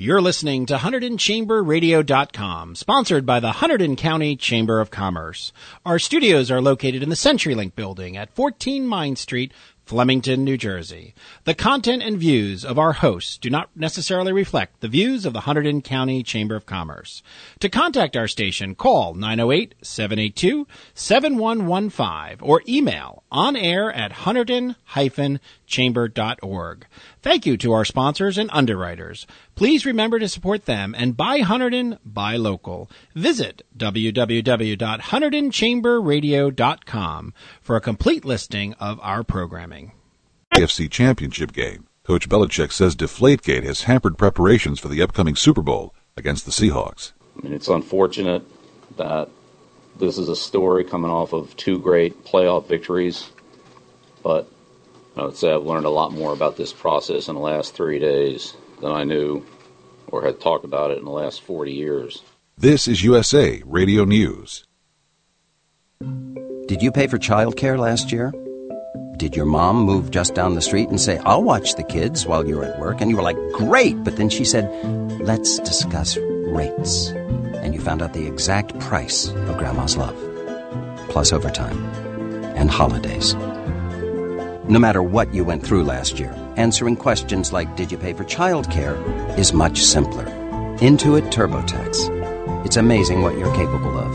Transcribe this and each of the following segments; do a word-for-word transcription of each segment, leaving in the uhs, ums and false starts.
You're listening to Hunterdon Chamber Radio dot com, sponsored by the Hunterdon County Chamber of Commerce. Our studios are located in the CenturyLink building at fourteen Mine Street, Flemington, New Jersey. The content and views of our hosts do not necessarily reflect the views of the Hunterdon County Chamber of Commerce. To contact our station, call nine oh eight, seven eight two, seven one one five or email onair at hunterdon dash chamber dot org. Thank you to our sponsors and underwriters. Please remember to support them and buy Hunterdon, buy local. Visit w w w dot hunterdon chamber radio dot com for a complete listing of our programming. A F C Championship game. Coach Belichick says Deflategate has hampered preparations for the upcoming Super Bowl against the Seahawks. I mean, it's unfortunate that this is a story coming off of two great playoff victories, but I would say I've learned a lot more about this process in the last three days than I knew or had talked about it in the last forty years. This is U S A Radio News. Did you pay for childcare last year? Did your mom move just down the street and say, I'll watch the kids while you're at work? And you were like, great. But then she said, let's discuss rates. And you found out the exact price of Grandma's love, plus overtime and holidays. No matter what you went through last year, answering questions like, did you pay for childcare, is much simpler. Intuit TurboTax. It's amazing what you're capable of.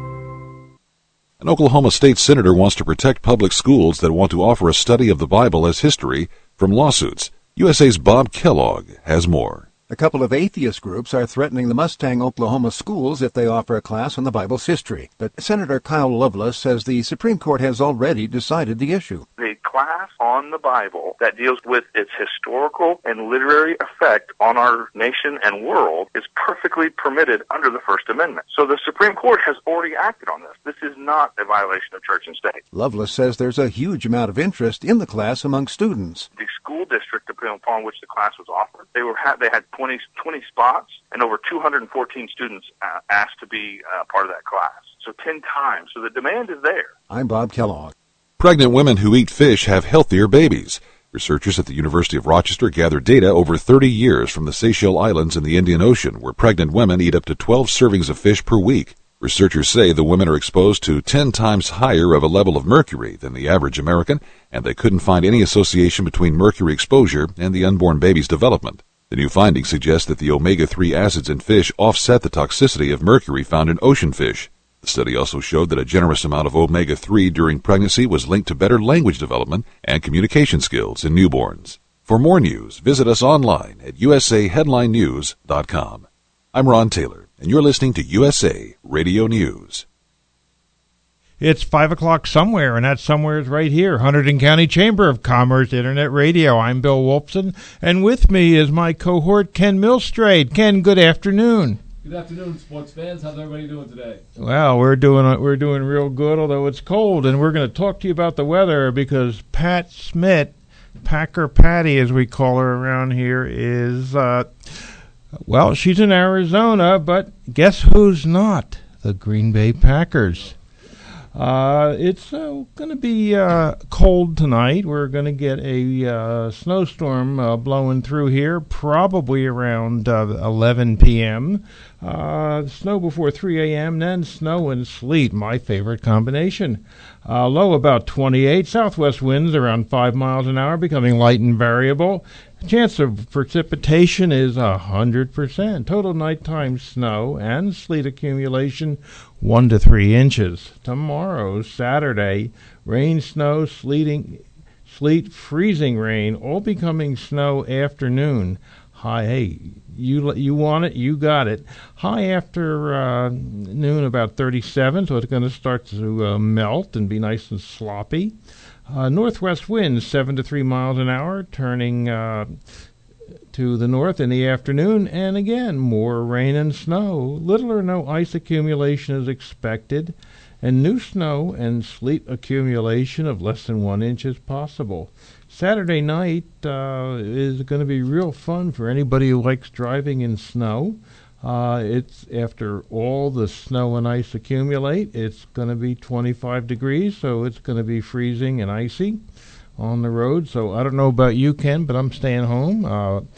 An Oklahoma state senator wants to protect public schools that want to offer a study of the Bible as history from lawsuits. U S A's Bob Kellogg has more. A couple of atheist groups are threatening the Mustang, Oklahoma schools if they offer a class on the Bible's history. But Senator Kyle Loveless says the Supreme Court has already decided the issue. The class on the Bible that deals with its historical and literary effect on our nation and world is perfectly permitted under the First Amendment. So the Supreme Court has already acted on this. This is not a violation of church and state. Loveless says there's a huge amount of interest in the class among students. The school district upon which the class was offered, they were they had twenty, twenty spots, and over two hundred fourteen students uh, asked to be uh, part of that class. So ten times. So the demand is there. I'm Bob Kellogg. Pregnant women who eat fish have healthier babies. Researchers at the University of Rochester gathered data over thirty years from the Seychelles Islands in the Indian Ocean, where pregnant women eat up to twelve servings of fish per week. Researchers say the women are exposed to ten times higher of a level of mercury than the average American, and they couldn't find any association between mercury exposure and the unborn baby's development. The new findings suggest that the omega three acids in fish offset the toxicity of mercury found in ocean fish. The study also showed that a generous amount of omega three during pregnancy was linked to better language development and communication skills in newborns. For more news, visit us online at u s a headline news dot com. I'm Ron Taylor, and you're listening to U S A Radio News. It's five o'clock somewhere, and that somewhere is right here, Hunterdon County Chamber of Commerce Internet Radio. I'm Bill Wolfson, and with me is my cohort, Ken Milstrade. Ken, good afternoon. Good afternoon, sports fans. How's everybody doing today? Well, we're doing we're doing real good, although it's cold, and we're going to talk to you about the weather because Pat Smith, Packer Patty, as we call her around here, is... Uh, Well, she's in Arizona, but guess who's not? The Green Bay Packers. Uh, it's uh, going to be uh, cold tonight. We're going to get a uh, snowstorm uh, blowing through here, probably around uh, eleven p.m. Uh, snow before three a.m., then snow and sleet, my favorite combination. Uh, low about twenty-eight. Southwest winds around five miles an hour, becoming light and variable. Chance of precipitation is one hundred percent. Total nighttime snow and sleet accumulation one to three inches. Tomorrow, Saturday, rain, snow, sleeting, sleet, freezing rain, all becoming snow afternoon. High, hey, you you want it, you got it. High after uh, noon about thirty-seven, so it's going to start to uh, melt and be nice and sloppy. Uh, northwest winds seven to three miles an hour, turning uh, to the north in the afternoon, and again, more rain and snow. Little or no ice accumulation is expected, and new snow and sleet accumulation of less than one inch is possible. Saturday night uh, is going to be real fun for anybody who likes driving in snow. Uh, it's after all the snow and ice accumulate, it's going to be twenty-five degrees, so it's going to be freezing and icy on the road. So I don't know about you, Ken, but I'm staying home. Uh,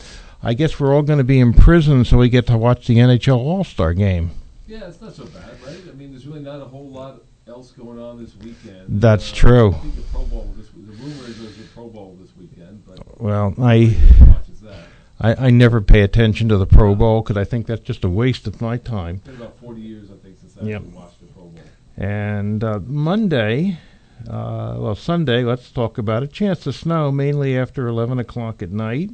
I guess we're all going to be in prison, so we get to watch the N H L All-Star game. Yeah, it's not so bad, right? I mean, there's really not a whole lot else going on this weekend. That's uh, true. I think the Pro Bowl this the rumor is there's a Pro Bowl this weekend, but well, I, watches that. I I never pay attention to the Pro Bowl because I think that's just a waste of my time. It's been about forty years, I think, since I Yep. actually watched the Pro Bowl. And uh, Monday, uh, well, Sunday, let's talk about it. Chance of snow mainly after eleven o'clock at night.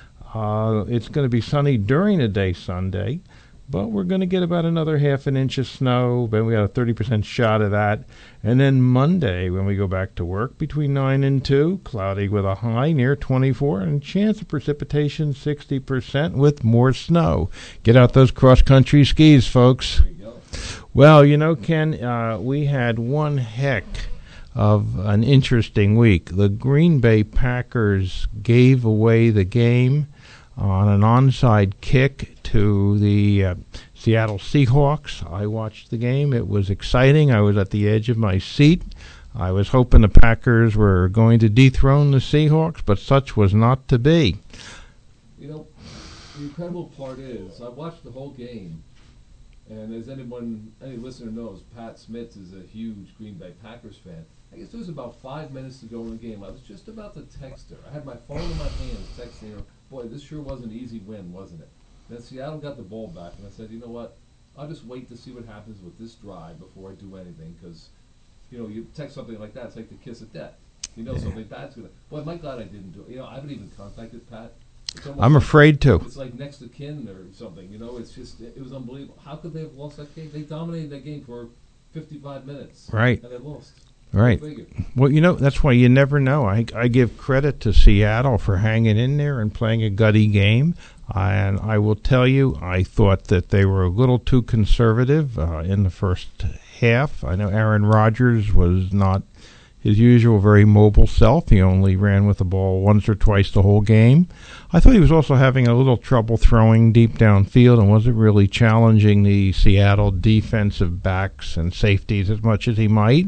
Uh, it's going to be sunny during the day Sunday, but we're going to get about another half an inch of snow. Then we got a thirty percent shot of that. And then Monday, when we go back to work, between nine and two, cloudy with a high near twenty-four, and chance of precipitation sixty percent with more snow. Get out those cross-country skis, folks. There you go. Well, you know, Ken, uh, we had one heck of an interesting week. The Green Bay Packers gave away the game on an onside kick to the uh, Seattle Seahawks. I watched the game. It was exciting. I was at the edge of my seat. I was hoping the Packers were going to dethrone the Seahawks, but such was not to be. You know, the incredible part is I watched the whole game, and as anyone, any listener knows, Pat Smith is a huge Green Bay Packers fan. I guess there was about five minutes to go in the game. I was just about to text her. I had my phone in my hands texting her, boy, this sure was an easy win, wasn't it? Then Seattle got the ball back, and I said, you know what? I'll just wait to see what happens with this drive before I do anything, because, you know, you text something like that, it's like the kiss of death. You know something bad's going to... Boy, my God, I didn't do it. You know, I haven't even contacted Pat. I'm afraid to. It's like next to kin or something, you know. It's just, it, it was unbelievable. How could they have lost that game? They dominated that game for fifty-five minutes. Right. And they lost. Right. Well, you know, that's why you never know. I, I give credit to Seattle for hanging in there and playing a gutty game. And I will tell you, I thought that they were a little too conservative uh, in the first half. I know Aaron Rodgers was not his usual very mobile self. He only ran with the ball once or twice the whole game. I thought he was also having a little trouble throwing deep downfield and wasn't really challenging the Seattle defensive backs and safeties as much as he might.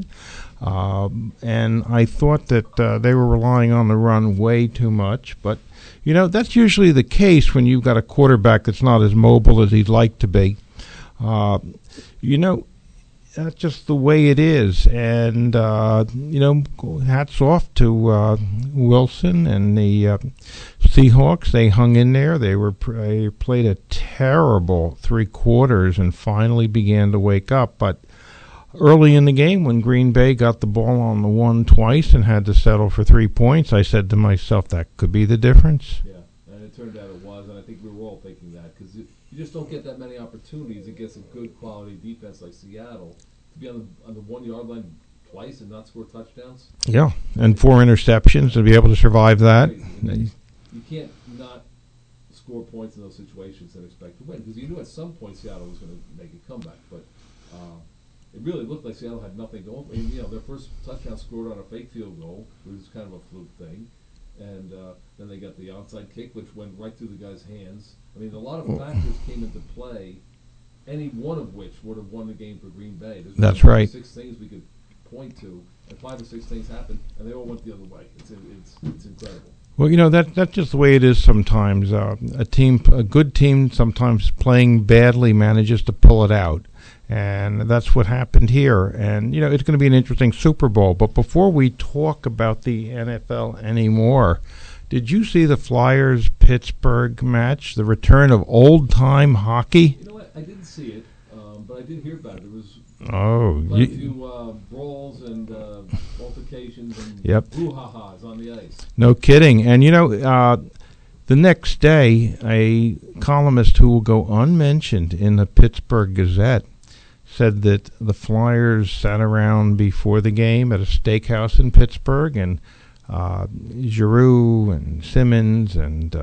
Um, and I thought that uh, they were relying on the run way too much. But, you know, that's usually the case when you've got a quarterback that's not as mobile as he'd like to be. Uh, you know, that's just the way it is. And, uh, you know, hats off to uh, Wilson and the uh, Seahawks. They hung in there. They were they played a terrible three quarters and finally began to wake up. But early in the game, when Green Bay got the ball on the one twice and had to settle for three points, I said to myself, that could be the difference. Yeah, and it turned out it was, and I think we were all thinking that, because you just don't get that many opportunities against a good quality defense like Seattle to be on the on the one-yard line twice and not score touchdowns. Yeah, and four interceptions to be able to survive that. You can't not score points in those situations and expect to win, because you knew at some point Seattle was going to make a comeback, but uh, it really looked like Seattle had nothing going. I mean, you know, their first touchdown scored on a fake field goal, which was kind of a fluke thing, and uh, then they got the onside kick, which went right through the guy's hands. I mean, a lot of factors came into play, any one of which would have won the game for Green Bay. There's That's five right. Or six things we could point to, and five or six things happened, and they all went the other way. It's it's it's incredible. Well, you know, that that's just the way it is sometimes. Uh, a team, a good team, sometimes playing badly manages to pull it out. And that's what happened here. And, you know, it's going to be an interesting Super Bowl. But before we talk about the N F L anymore, did you see the Flyers-Pittsburgh match, the return of old-time hockey? You know what? I didn't see it, um, but I did hear about it. There was oh, quite a you, few uh, brawls and uh, altercations and Yep. brouhahas on the ice. No kidding. And, you know, uh, the next day, a columnist who will go unmentioned in the Pittsburgh Gazette said that the Flyers sat around before the game at a steakhouse in Pittsburgh, and uh, Giroux and Simmons and uh,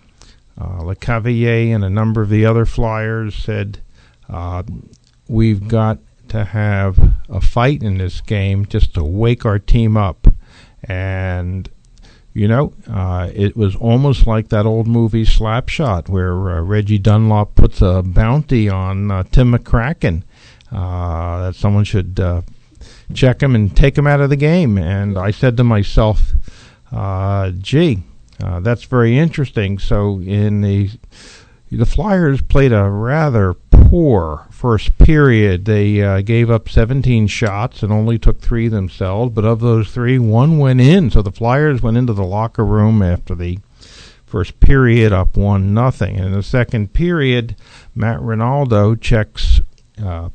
uh, LeCavalier and a number of the other Flyers said, uh, we've got to have a fight in this game just to wake our team up. And, you know, uh, it was almost like that old movie Slapshot, where uh, Reggie Dunlop puts a bounty on uh, Tim McCracken. Uh, that someone should uh, check him and take him out of the game. And I said to myself, uh, gee, Uh, that's very interesting. So in the the Flyers played a rather poor first period. They uh, gave up seventeen shots and only took three themselves, but of those three, one went in. So the Flyers went into the locker room after the first period up one nothing. And in the second period, Matt Ronaldo checks uh,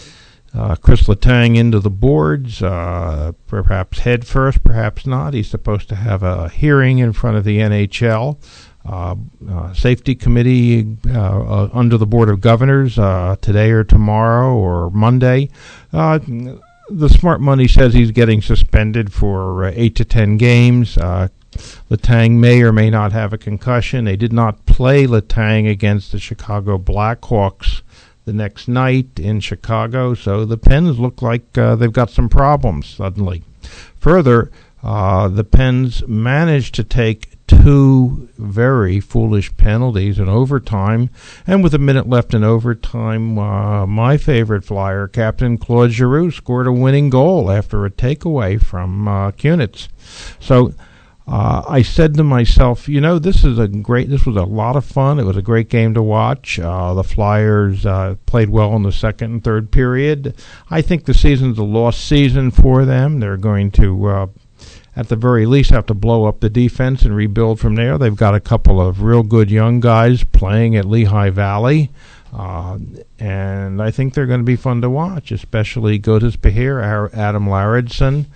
uh, Chris Letang into the boards, uh, perhaps head first, perhaps not. He's supposed to have a hearing in front of the N H L. Uh, uh, safety committee uh, uh, under the Board of Governors uh, today or tomorrow or Monday. Uh, the smart money says he's getting suspended for uh, eight to ten games. Uh, Letang may or may not have a concussion. They did not play Letang against the Chicago Blackhawks the next night in Chicago, so the Pens look like uh, they've got some problems suddenly. Further, uh, the Pens managed to take two very foolish penalties in overtime, and with a minute left in overtime, uh, my favorite Flyer, Captain Claude Giroux, scored a winning goal after a takeaway from uh, Kunitz. So uh, I said to myself, you know, this is a great, this was a lot of fun. It was a great game to watch. Uh, the Flyers uh, played well in the second and third period. I think the season's a lost season for them. They're going to uh, at the very least have to blow up the defense and rebuild from there. They've got a couple of real good young guys playing at Lehigh Valley, uh, and I think they're going to be fun to watch, especially Gotis Behir, Adam Laridson,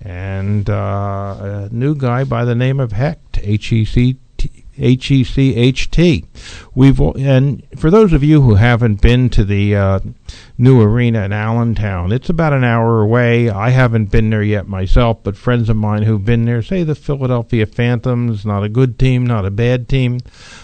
and uh, a new guy by the name of Hecht, H E C H E C H T. We've and for those of you who haven't been to the uh, new arena in Allentown, it's about an hour away. I haven't been there yet myself, but friends of mine who've been there say the Philadelphia Phantoms, not a good team, not a bad team,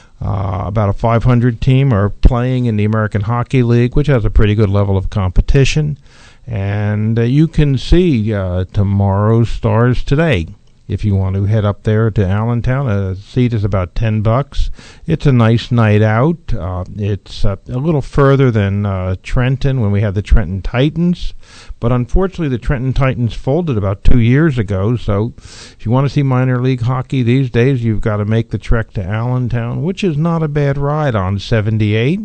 uh, about a five hundred team, are playing in the American Hockey League, which has a pretty good level of competition. And uh, you can see uh, tomorrow's Stars today. If you want to head up there to Allentown, a seat is about ten bucks. It's a nice night out. Uh, it's uh, a little further than uh, Trenton when we had the Trenton Titans. But unfortunately, the Trenton Titans folded about two years ago. So if you want to see minor league hockey these days, you've got to make the trek to Allentown, which is not a bad ride on seventy-eight.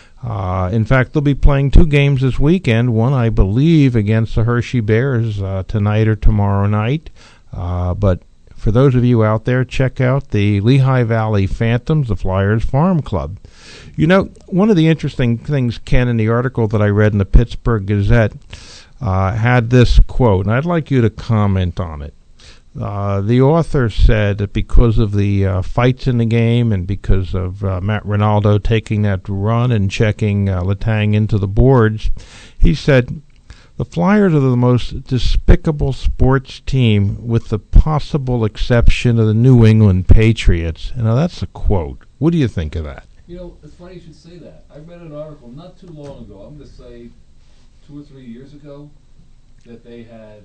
Uh, in fact, they'll be playing two games this weekend. One, I believe, against the Hershey Bears uh, tonight or tomorrow night. Uh, but for those of you out there, check out the Lehigh Valley Phantoms, the Flyers Farm Club. You know, one of the interesting things, Ken, in the article that I read in the Pittsburgh Gazette, uh, had this quote, and I'd like you to comment on it. Uh, the author said that because of the uh, fights in the game and because of uh, Matt Ronaldo taking that run and checking uh, Letang into the boards, he said, the Flyers are the most despicable sports team with the possible exception of the New England Patriots. And now that's a quote. What do you think of that? You know, it's funny you should say that. I read an article not too long ago, I'm going to say two or three years ago, that they had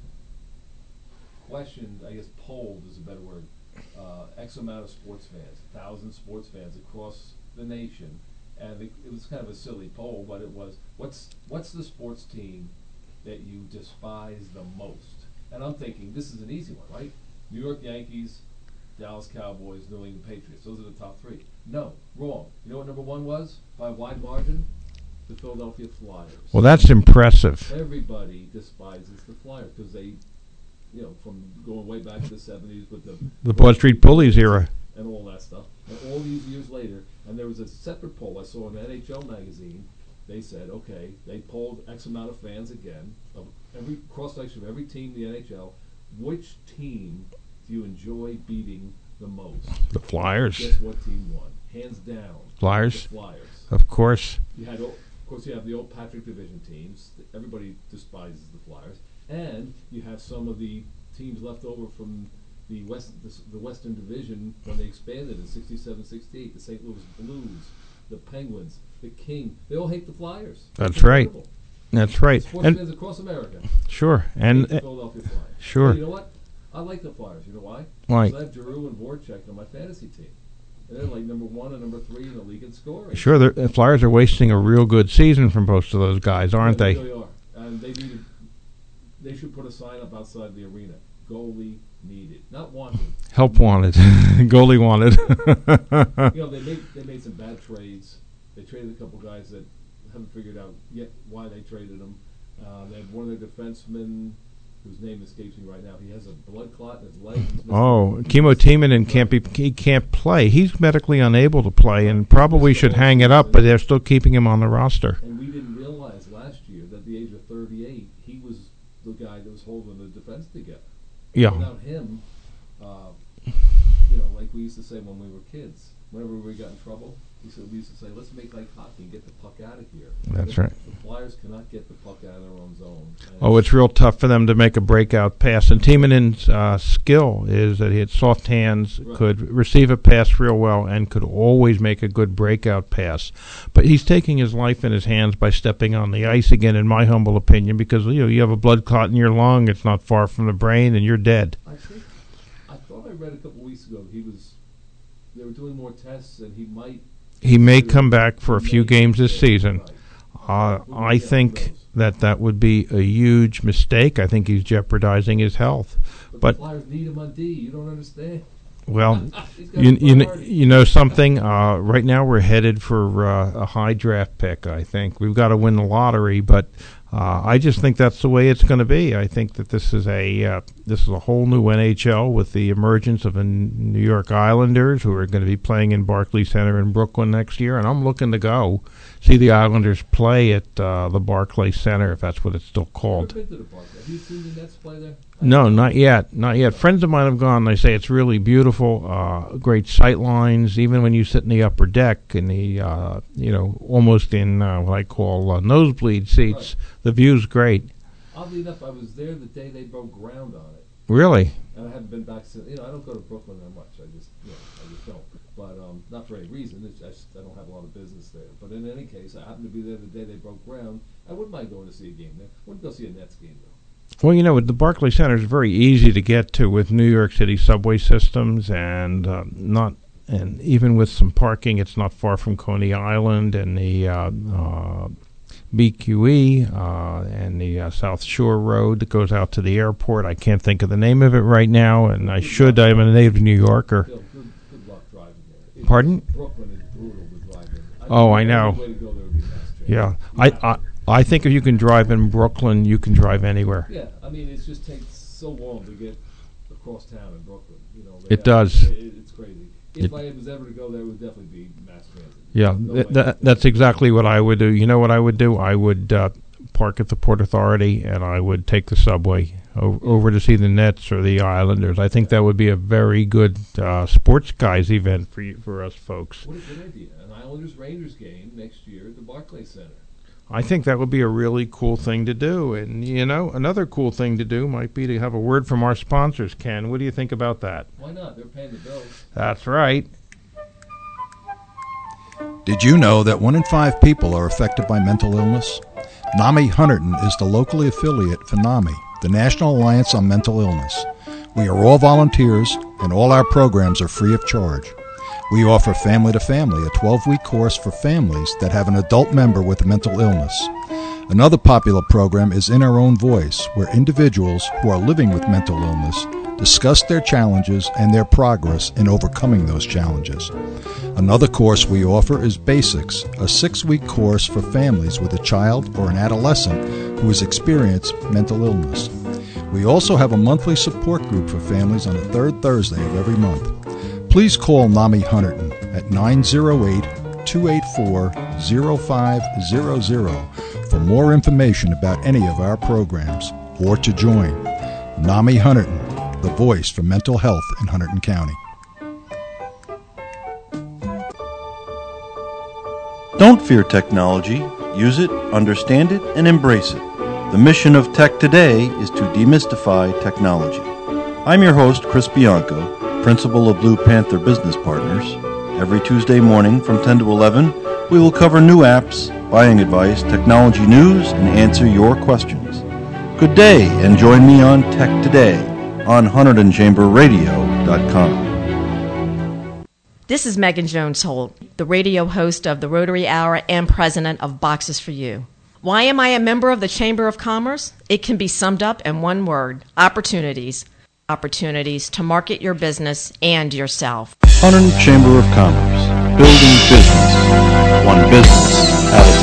questioned, I guess polled is a better word, uh, X amount of sports fans, a thousand sports fans across the nation. And it, it was kind of a silly poll, but it was, what's what's the sports team that you despise the most? And I'm thinking, this is an easy one, right? New York Yankees, Dallas Cowboys, New England Patriots. Those are the top three. No, wrong. You know what number one was? By a wide margin? The Philadelphia Flyers. Well, that's impressive. Everybody despises the Flyers because they, you know, from going way back to the seventies with the... The Broad Street Bullies era. And all that stuff. And all these years later, and there was a separate poll I saw in the N H L magazine. They said, okay, they polled X amount of fans again, of every cross-section of every team in the N H L. Which team do you enjoy beating the most? The Flyers. Guess what team won? Hands down. Flyers. The Flyers. Of course. You had, of course, you have the old Patrick Division teams. Everybody despises the Flyers. And you have some of the teams left over from the West, the, the Western Division when they expanded in sixty-seven sixty-eight, the Saint Louis Blues, the Penguins, the King. They all hate the Flyers. That's right. That's right. Sports and fans across America. Sure. And hate the Philadelphia Flyers. Sure. Hey, you know what? I like the Flyers. You know why? Why? Because I have Giroux and Voracek on my fantasy team. And they're like number one and number three in the league in scoring. Sure. The Flyers are wasting a real good season from most of those guys, aren't yeah, they? They really are. And they needed, they should put a sign up outside the arena. Goalie needed, not wanted. Help wanted. Goalie wanted. You know, they made they made some bad trades. They traded a couple guys that haven't figured out yet why they traded them. Uh, they had one of their defensemen, whose name escapes me right now. He has a blood clot in his leg. Oh, Kimmo Timonen can't be. He can't play. He's medically unable to play, and probably should hang it up. But they're still keeping him on the roster. And we didn't realize last year that at the age of thirty-eight, he was the guy that was holding the defense together. Yeah. Without him, uh, you know, like we used to say when we were kids, whenever we got in trouble, we, said, we used to say, let's make like hockey and get the puck out of here. That's the, right. The Flyers cannot get the puck out of their own zone. And Oh, it's real tough for them to make a breakout pass. And Timonen's uh, skill is that he had soft hands, Right. could receive a pass real well, and could always make a good breakout pass. But he's taking his life in his hands by stepping on the ice again, in my humble opinion, because you know you have a blood clot in your lung. It's not far from the brain, and you're dead. I think, I thought I read a couple weeks ago he was, they were doing more tests and he might. He may come back for a few games this season. Right. Uh, I think that that would be a huge mistake. I think he's jeopardizing his health. But, But the Flyers need him on D. You don't understand. well, He's got you a you kn- priority. you know something. Uh, right now we're headed for uh, a high draft pick. I think we've got to win the lottery, but uh, I just think that's the way it's going to be. I think that this is a uh, this is a whole new N H L with the emergence of the New York Islanders, who are going to be playing in Barclays Center in Brooklyn next year, and I'm looking to go see the Islanders play at uh, the Barclays Center, if that's what it's still called. I've been to the park. Have you seen the Nets play there? No, not yet, not yet. Friends of mine have gone. They say it's really beautiful, uh, great sight lines. Even when you sit in the upper deck, in the uh, you know, almost in uh, what I call uh, nosebleed seats, Right. the view's great. Oddly enough, I was there the day they broke ground on it, Really, and I haven't been back since. You know, I don't go to Brooklyn that much. I just, you know, I just don't. But um, not for any reason. It's just, I don't have a lot of business there. But in any case, I happened to be there the day they broke ground. I wouldn't mind going to see a game there. Wouldn't go see a Nets game though. well, you know, the Barclays Center is very easy to get to with New York City subway systems, and uh, not, and even with some parking, it's not far from Coney Island and the uh, uh, B Q E uh, and the uh, South Shore Road that goes out to the airport. I can't think of the name of it right now, and I should. I'm a native New Yorker. Bill, good, good luck driving there. It- Pardon? Brooklyn is brutal to drive in. I Oh, think I the know. only way to go there would be Mass Transit. Yeah, I, I I think if you can drive in Brooklyn, you can drive anywhere. Yeah, I mean, it just takes so long to get across town in Brooklyn. You know, they It have- does. It, it's crazy. If It- I was ever to go there, it would definitely be Mass Transit. Yeah, No th- way. that, that's exactly what I would do. You know what I would do? I would uh, park at the Port Authority, and I would take the subway o- over to see the Nets or the Islanders. I think that would be a very good uh, sports guys event for you, for us folks. What a good idea. An Islanders-Rangers game next year at the Barclays Center. I think that would be a really cool thing to do. And, you know, another cool thing to do might be to have a word from our sponsors, Ken. What do you think about that? Why not? They're paying the bills. That's right. Did you know that one in five people are affected by mental illness? NAMI Hunterdon is the locally affiliate for NAMI, the National Alliance on Mental Illness. We are all volunteers, and all our programs are free of charge. We offer Family to Family, a twelve-week course for families that have an adult member with a mental illness. Another popular program is In Our Own Voice, where individuals who are living with mental illness discuss their challenges and their progress in overcoming those challenges. Another course we offer is Basics, a six-week course for families with a child or an adolescent who has experienced mental illness. We also have a monthly support group for families on the third Thursday of every month. Please call NAMI Hunterdon at nine oh eight, two eight four, oh five hundred for more information about any of our programs or to join. NAMI Hunterdon, the voice for mental health in Hunterdon County. Don't fear technology. Use it, understand it, and embrace it. The mission of Tech Today is to demystify technology. I'm your host, Chris Bianco, principal of Blue Panther Business Partners. Every Tuesday morning from ten to eleven, we will cover new apps, buying advice, technology news, and answer your questions. Good day, and join me on Tech Today on Hunterdon Chamber Radio dot com. This is Megan Jones Holt, the radio host of the Rotary Hour and president of Boxes for You. Why am I a member of the Chamber of Commerce? It can be summed up in one word: opportunities. opportunities to market your business and yourself. Hunterdon Chamber of Commerce, building business, one business at a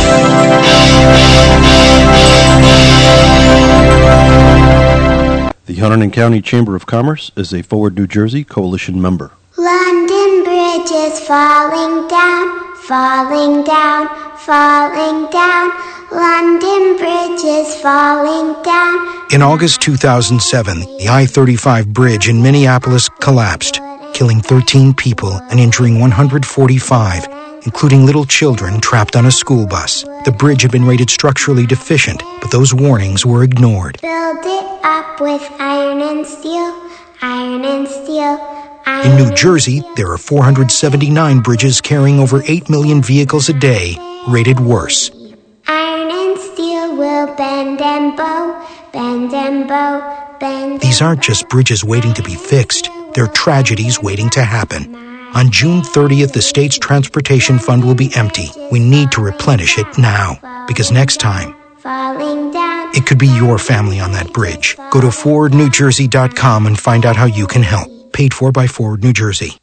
time. The Hunterdon County Chamber of Commerce is a Forward New Jersey Coalition member. London Bridge is falling down, falling down, falling down. London Bridge is falling down. In August two thousand seven, the I thirty-five bridge in Minneapolis collapsed, killing thirteen people and injuring one hundred forty-five, including little children trapped on a school bus. The bridge had been rated structurally deficient, but those warnings were ignored. Build it up with iron and steel, iron and steel. In New Jersey, there are four hundred seventy-nine bridges carrying over eight million vehicles a day, rated worse. Iron and steel will bend and bow, bend and bow, bend. These aren't just bridges waiting to be fixed. They're tragedies waiting to happen. On June thirtieth, the state's transportation fund will be empty. We need to replenish it now, because next time, falling down. It could be your family on that bridge. Go to forward new jersey dot com and find out how you can help. Paid for by Forward New Jersey.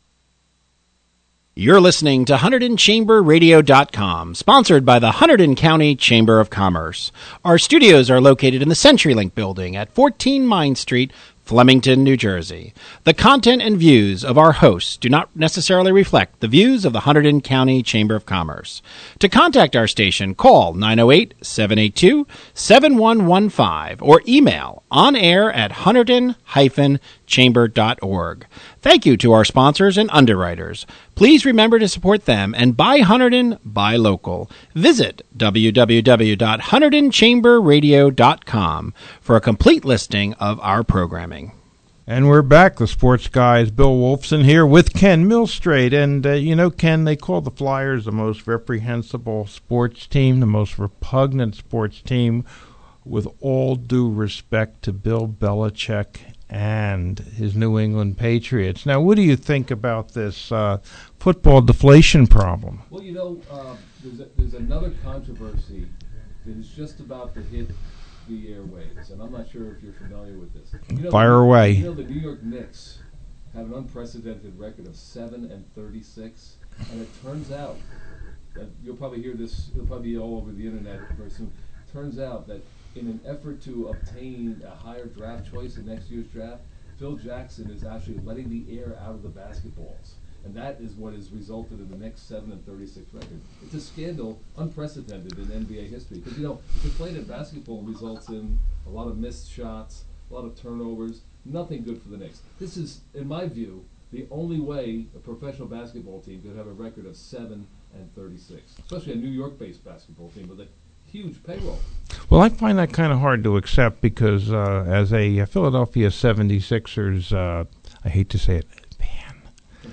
You're listening to Hunterdon Chamber Radio dot com, sponsored by the Hunterdon County Chamber of Commerce. Our studios are located in the CenturyLink building at fourteen Mine Street, Flemington, New Jersey. The content and views of our hosts do not necessarily reflect the views of the Hunterdon County Chamber of Commerce. To contact our station, call nine oh eight, seven eight two, seven one one five or email onair at hunterdon dash chamber dot org. Thank you to our sponsors and underwriters. Please remember to support them and buy Hunterdon, buy local. Visit w w w dot hunterdon chamber radio dot com for a complete listing of our programming. And we're back, the sports guys. Bill Wolfson here with Ken Milstrate. And, uh, you know, Ken, they call the Flyers the most reprehensible sports team, the most repugnant sports team, with all due respect to Bill Belichick and his New England Patriots. Now, what do you think about this uh, football deflation problem? Well, you know, uh, there's, a, there's another controversy that is just about to hit the airwaves, and I'm not sure if you're familiar with this. You know, Fire the, away. You know, the New York Knicks have an unprecedented record of seven and thirty-six, and it turns out that you'll probably hear this. It'll probably be all over the internet very soon. Turns out that in an effort to obtain a higher draft choice in next year's draft, Phil Jackson is actually letting the air out of the basketballs. And that is what has resulted in the next seven and thirty-six record. It's a scandal unprecedented in N B A history. Because, you know, deflated basketball results in a lot of missed shots, a lot of turnovers, nothing good for the Knicks. This is, in my view, the only way a professional basketball team could have a record of seven and thirty-six, especially a New York-based basketball team with a huge payroll. Well, I find that kind of hard to accept because uh, as a Philadelphia seventy-sixers, uh, I hate to say it, fan,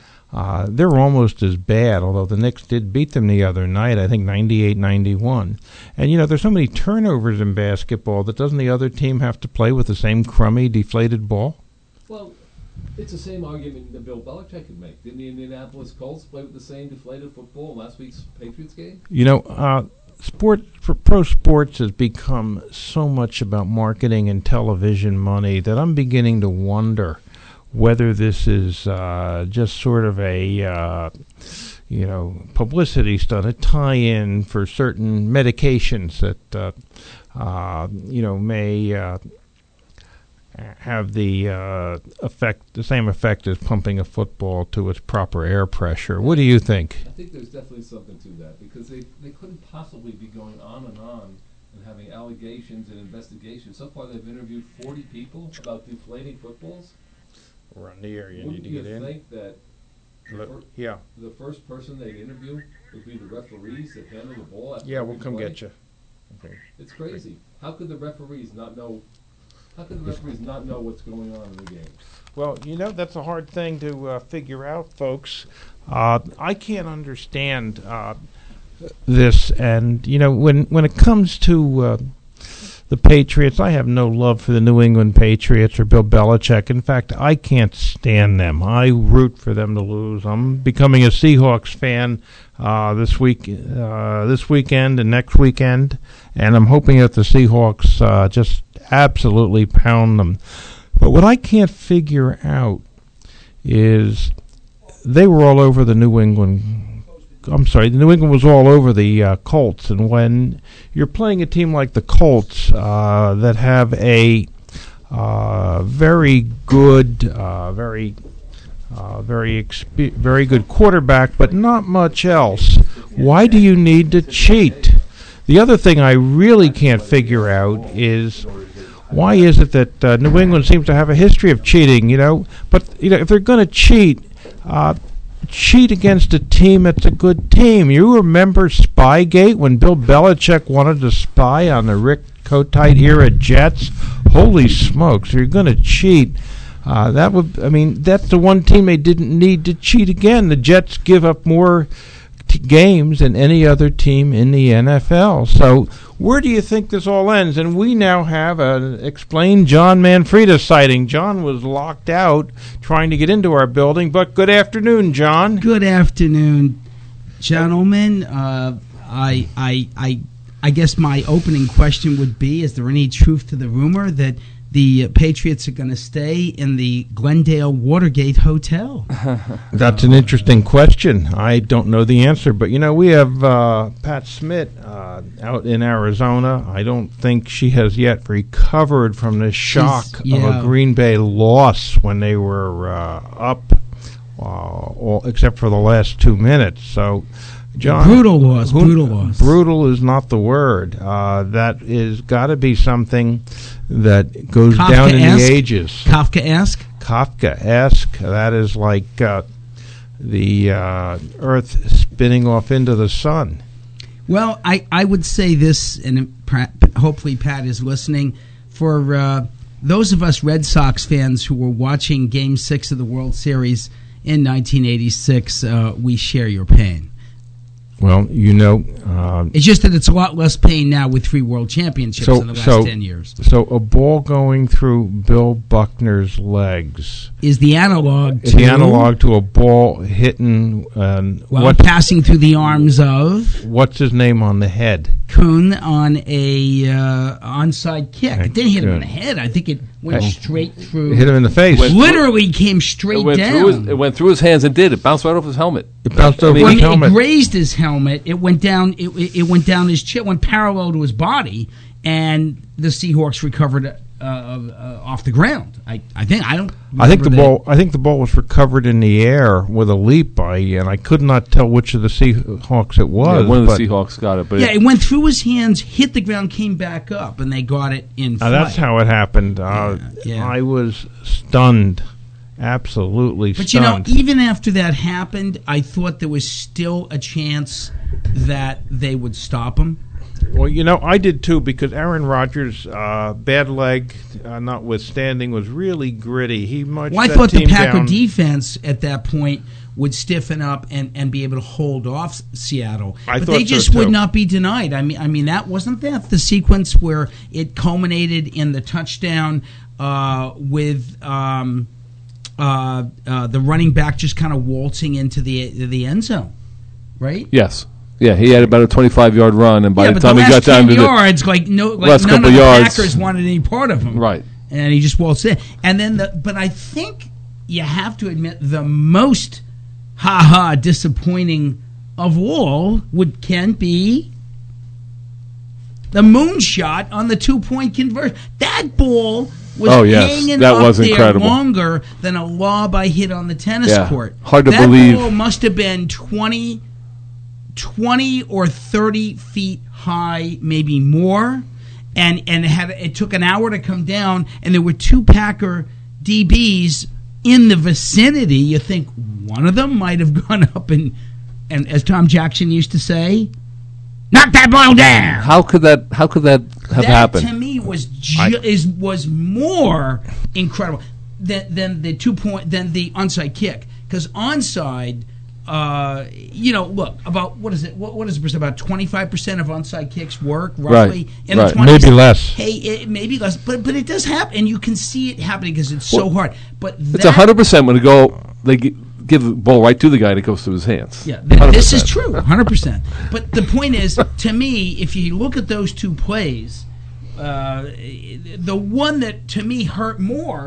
uh, they're almost as bad, although the Knicks did beat them the other night, I think ninety-eight ninety-one. And, you know, there's so many turnovers in basketball that doesn't the other team have to play with the same crummy, deflated ball? Well, it's the same argument that Bill Belichick could make. Didn't the Indianapolis Colts play with the same deflated football in last week's Patriots game? You know, uh, sport for pro sports has become so much about marketing and television money that I'm beginning to wonder whether this is uh, just sort of a uh, you know publicity stunt, a tie-in for certain medications that uh, uh, you know may uh, have the uh, effect, the same effect as pumping a football to its proper air pressure. What do you think? I think there's definitely something to that because they, they couldn't possibly be going on and on and having allegations and investigations. So far they've interviewed forty people about deflating footballs. We're on the air. You Wouldn't need to you get in. think that the, Look, fir- yeah. the first person they'd interview would be the referees that handle the ball after Yeah, every we'll come play? get you. Okay. It's crazy. How could the referees not know? How could the referees not know what's going on in the game? Well, you know, that's a hard thing to uh, figure out, folks. Uh, I can't understand uh, this. And, you know, when, when it comes to uh, the Patriots, I have no love for the New England Patriots or Bill Belichick. In fact, I can't stand them. I root for them to lose. I'm becoming a Seahawks fan uh, this week, uh, this weekend and next weekend, and I'm hoping that the Seahawks uh, just absolutely pound them. But what I can't figure out is they were all over the New England. I'm sorry, the New England was all over the uh, Colts, and when you're playing a team like the Colts uh, that have a uh, very good, uh, very, uh, very, expe- very good quarterback, but not much else, why do you need to cheat? The other thing I really can't figure out is why is it that uh, New England seems to have a history of cheating, you know? But you know, if they're going to cheat, uh, cheat against a team that's a good team. You remember Spygate when Bill Belichick wanted to spy on the Rick Kotite era Jets? Holy smokes! If you're going to cheat, uh, that would. I mean, that's the one team they didn't need to cheat again. The Jets give up more t- games than any other team in the N F L. So where do you think this all ends? And we now have an explained John Manfreda sighting. John was locked out trying to get into our building, but good afternoon, John. Good afternoon, gentlemen. Uh, I, I, I, I guess my opening question would be, is there any truth to the rumor that the Patriots are going to stay in the Glendale Watergate Hotel? That's an interesting question. I don't know the answer, but you know, we have uh, Pat Smith uh, out in Arizona. I don't think she has yet recovered from the shock yeah. of a Green Bay loss when they were uh, up, uh, all, except for the last two minutes. So, John, brutal loss. Who, brutal loss. Brutal is not the word. Uh, that is got to be something that goes Kafka-esque? down in the ages. Kafka-esque? Kafka-esque. That is like uh, the uh, Earth spinning off into the sun. Well, I, I would say this, and hopefully Pat is listening, for uh, those of us Red Sox fans who were watching Game six of the World Series in nineteen eighty-six, uh, we share your pain. Well, you know... Uh, it's just that it's a lot less pain now with three world championships so, in the last so, ten years. So a ball going through Bill Buckner's legs... Is the analog is to... the analog to a ball hitting... Uh, well, passing through the arms of... What's his name on the head? Kuhn on a uh, onside kick. It didn't hit him Good. in the head. I think it went Hey. straight through... It hit him in the face. It literally came straight it went down. Through his, it went through his hands and did. It bounced right off his helmet. It bounced over I mean, his helmet. It grazed his helmet. It went down. It, it, it went down his chin. Went parallel to his body, and the Seahawks recovered uh, uh, off the ground. I, I think I don't. I think the that. ball. I think the ball was recovered in the air with a leap by, and I could not tell which of the Seahawks it was. Yeah, one of the but Seahawks got it, but Yeah, it, it went through his hands, hit the ground, came back up, and they got it in uh, flight. that's how it happened. Uh, Yeah, yeah. I was stunned, absolutely But stunned. you know, even after that happened, I thought there was still a chance that they would stop him. Well, you know, I did too, because Aaron Rodgers' uh, bad leg, uh, notwithstanding, was really gritty. He marched Well, I that thought the team Packer down. defense at that point would stiffen up and, and be able to hold off Seattle. I but thought they so, just would too. not be denied. I mean, I mean that wasn't that the sequence where it culminated in the touchdown uh, with um, uh, uh, the running back just kind of waltzing into the the end zone, right? yes. Yeah, he had about a twenty-five yard run, and by yeah, the but time the he last got down ten to yards, like no, like last none couple of the yards- Packers wanted any part of him, the right. and he just waltzed in. And then, the, but I think you have to admit the most ha-ha disappointing of all would can be the moonshot on the two-point conversion. That ball was Oh, yes. hanging That up was there incredible. longer than a lob I hit on the tennis Yeah. court. Hard to that believe. ball must have been twenty, twenty or thirty feet high, maybe more, and and it had it took an hour to come down, and there were two Packer D Bs in the vicinity. You think one of them might have gone up and and as Tom Jackson used to say, knock that ball down. How could that? How could that have that happened? to me was ju- I- is was more incredible than than the two point than the onside kick, because onside. Uh, you know, look, about what is it? What, what is it? About twenty-five percent of onside kicks work roughly Right, in right. the twenties. Maybe less. Hey, it, maybe less, but but it does happen, and you can see it happening because it's so Well, hard. But It's that, hundred percent when they go. They gi- give the ball right to the guy, and it goes through his hands. Yeah, th- this is one hundred percent. true, one hundred percent. But the point is, to me, if you look at those two plays, uh, the one that to me hurt more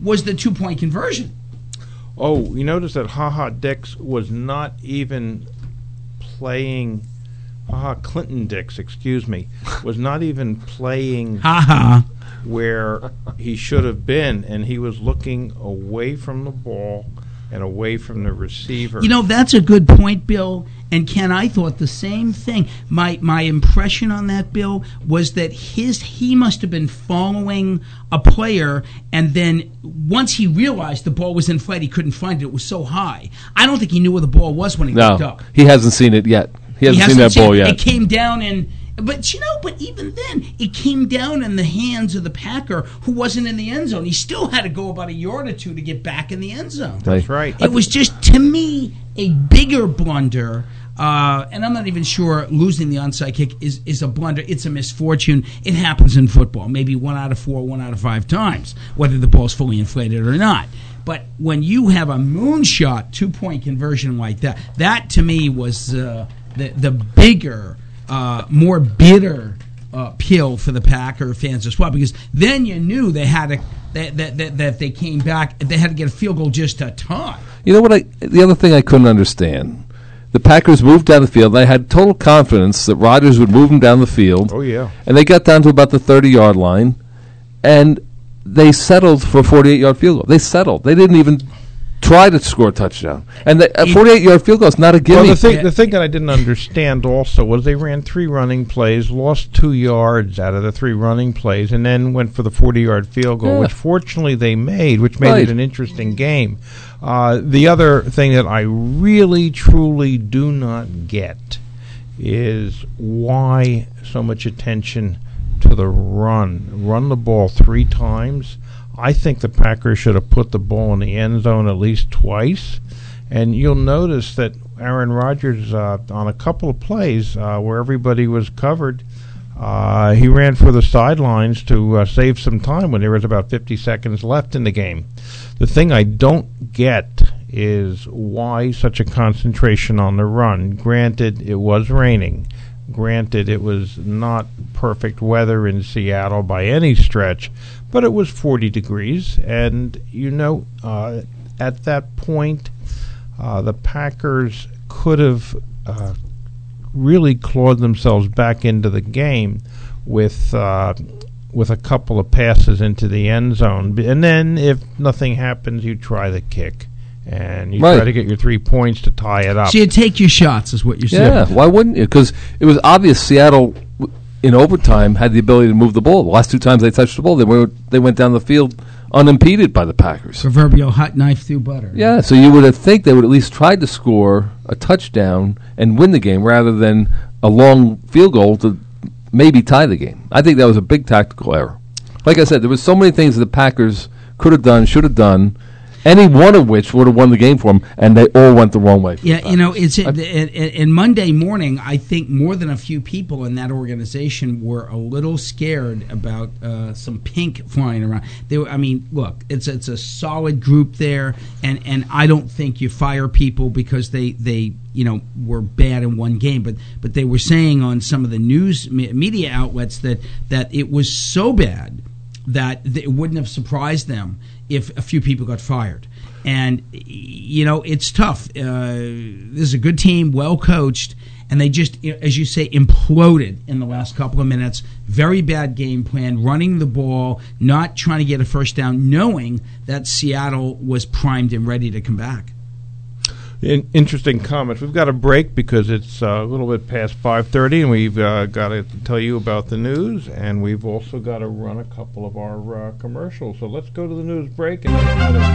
was the two-point conversion. Oh, you notice that HaHa Dix was not even playing. HaHa Clinton Dix, excuse me, was not even playing HaHa where he should have been, and he was looking away from the ball and away from the receiver. You know, that's a good point, Bill. And Ken, I thought the same thing. My my impression on that, Bill, was that his he must have been following a player, and then once he realized the ball was in flight, he couldn't find it. It was so high. I don't think he knew where the ball was when he no, looked up. He hasn't seen it yet. He hasn't, he hasn't seen that seen ball it. yet. It came down and. But, you know, but even then, it came down in the hands of the Packer, who wasn't in the end zone. He still had to go about a yard or two to get back in the end zone. That's right. It was just, to me, a bigger blunder. Uh, and I'm not even sure losing the onside kick is, is a blunder. It's a misfortune. It happens in football. Maybe one out of four, one out of five times, whether the ball's fully inflated or not. But when you have a moonshot two-point conversion like that, that to me was uh, the the bigger... Uh, more bitter uh, pill for the Packer fans as well, because then you knew they had to that that that, that they came back, they had to get a field goal just to tie. You know what? I the other thing I couldn't understand: the Packers moved down the field. They had total confidence that Rodgers would move them down the field. Oh yeah, and they got down to about the thirty-yard line, and they settled for a forty-eight-yard field goal. They settled. They didn't even try to score a touchdown. And the, a forty-eight-yard field goal is not a gimme. Well, the thing, the thing that I didn't understand also was they ran three running plays, lost two yards out of the three running plays, and then went for the forty-yard field goal, Yeah. which fortunately they made, which made Right. it an interesting game. Uh, the other thing that I really, truly do not get is why so much attention to the run. Run the ball three times. I think the Packers should have put the ball in the end zone at least twice. And you'll notice that Aaron Rodgers, uh, on a couple of plays uh, where everybody was covered, uh, he ran for the sidelines to uh, save some time when there was about fifty seconds left in the game. The thing I don't get is why such a concentration on the run. Granted, it was raining. Granted, it was not perfect weather in Seattle by any stretch, but it was forty degrees, and, you know, uh, at that point, uh, the Packers could have uh, really clawed themselves back into the game with uh, with a couple of passes into the end zone. And then, if nothing happens, you try the kick. And you Right. try to get your three points to tie it up. So you take your shots, is what you're Yeah, saying. why wouldn't you? Because it was obvious Seattle, w- in overtime, had the ability to move the ball. The last two times they touched the ball, they were they went down the field unimpeded by the Packers. Proverbial hot knife through butter. Yeah, so you would have think they would at least try to score a touchdown and win the game rather than a long field goal to maybe tie the game. I think that was a big tactical error. Like I said, there was so many things the Packers could have done, should have done, any one of which would have won the game for them, and they all went the wrong way. Yeah, you know, it's it, it, it, and Monday morning, I think more than a few people in that organization were a little scared about uh, some pink flying around. They were, I mean, look, it's it's a solid group there, and, and I don't think you fire people because they, they you know were bad in one game, but but they were saying on some of the news me- media outlets that that it was so bad that it wouldn't have surprised them if a few people got fired. And, you know, it's tough. Uh, this is a good team, well coached, and they just, as you say, imploded in the last couple of minutes. Very bad game plan, running the ball, not trying to get a first down, knowing that Seattle was primed and ready to come back. In, interesting comments. We've got a break because it's uh, a little bit past five thirty, and we've uh, got to tell you about the news, and we've also got to run a couple of our uh, commercials. So let's go to the news break. And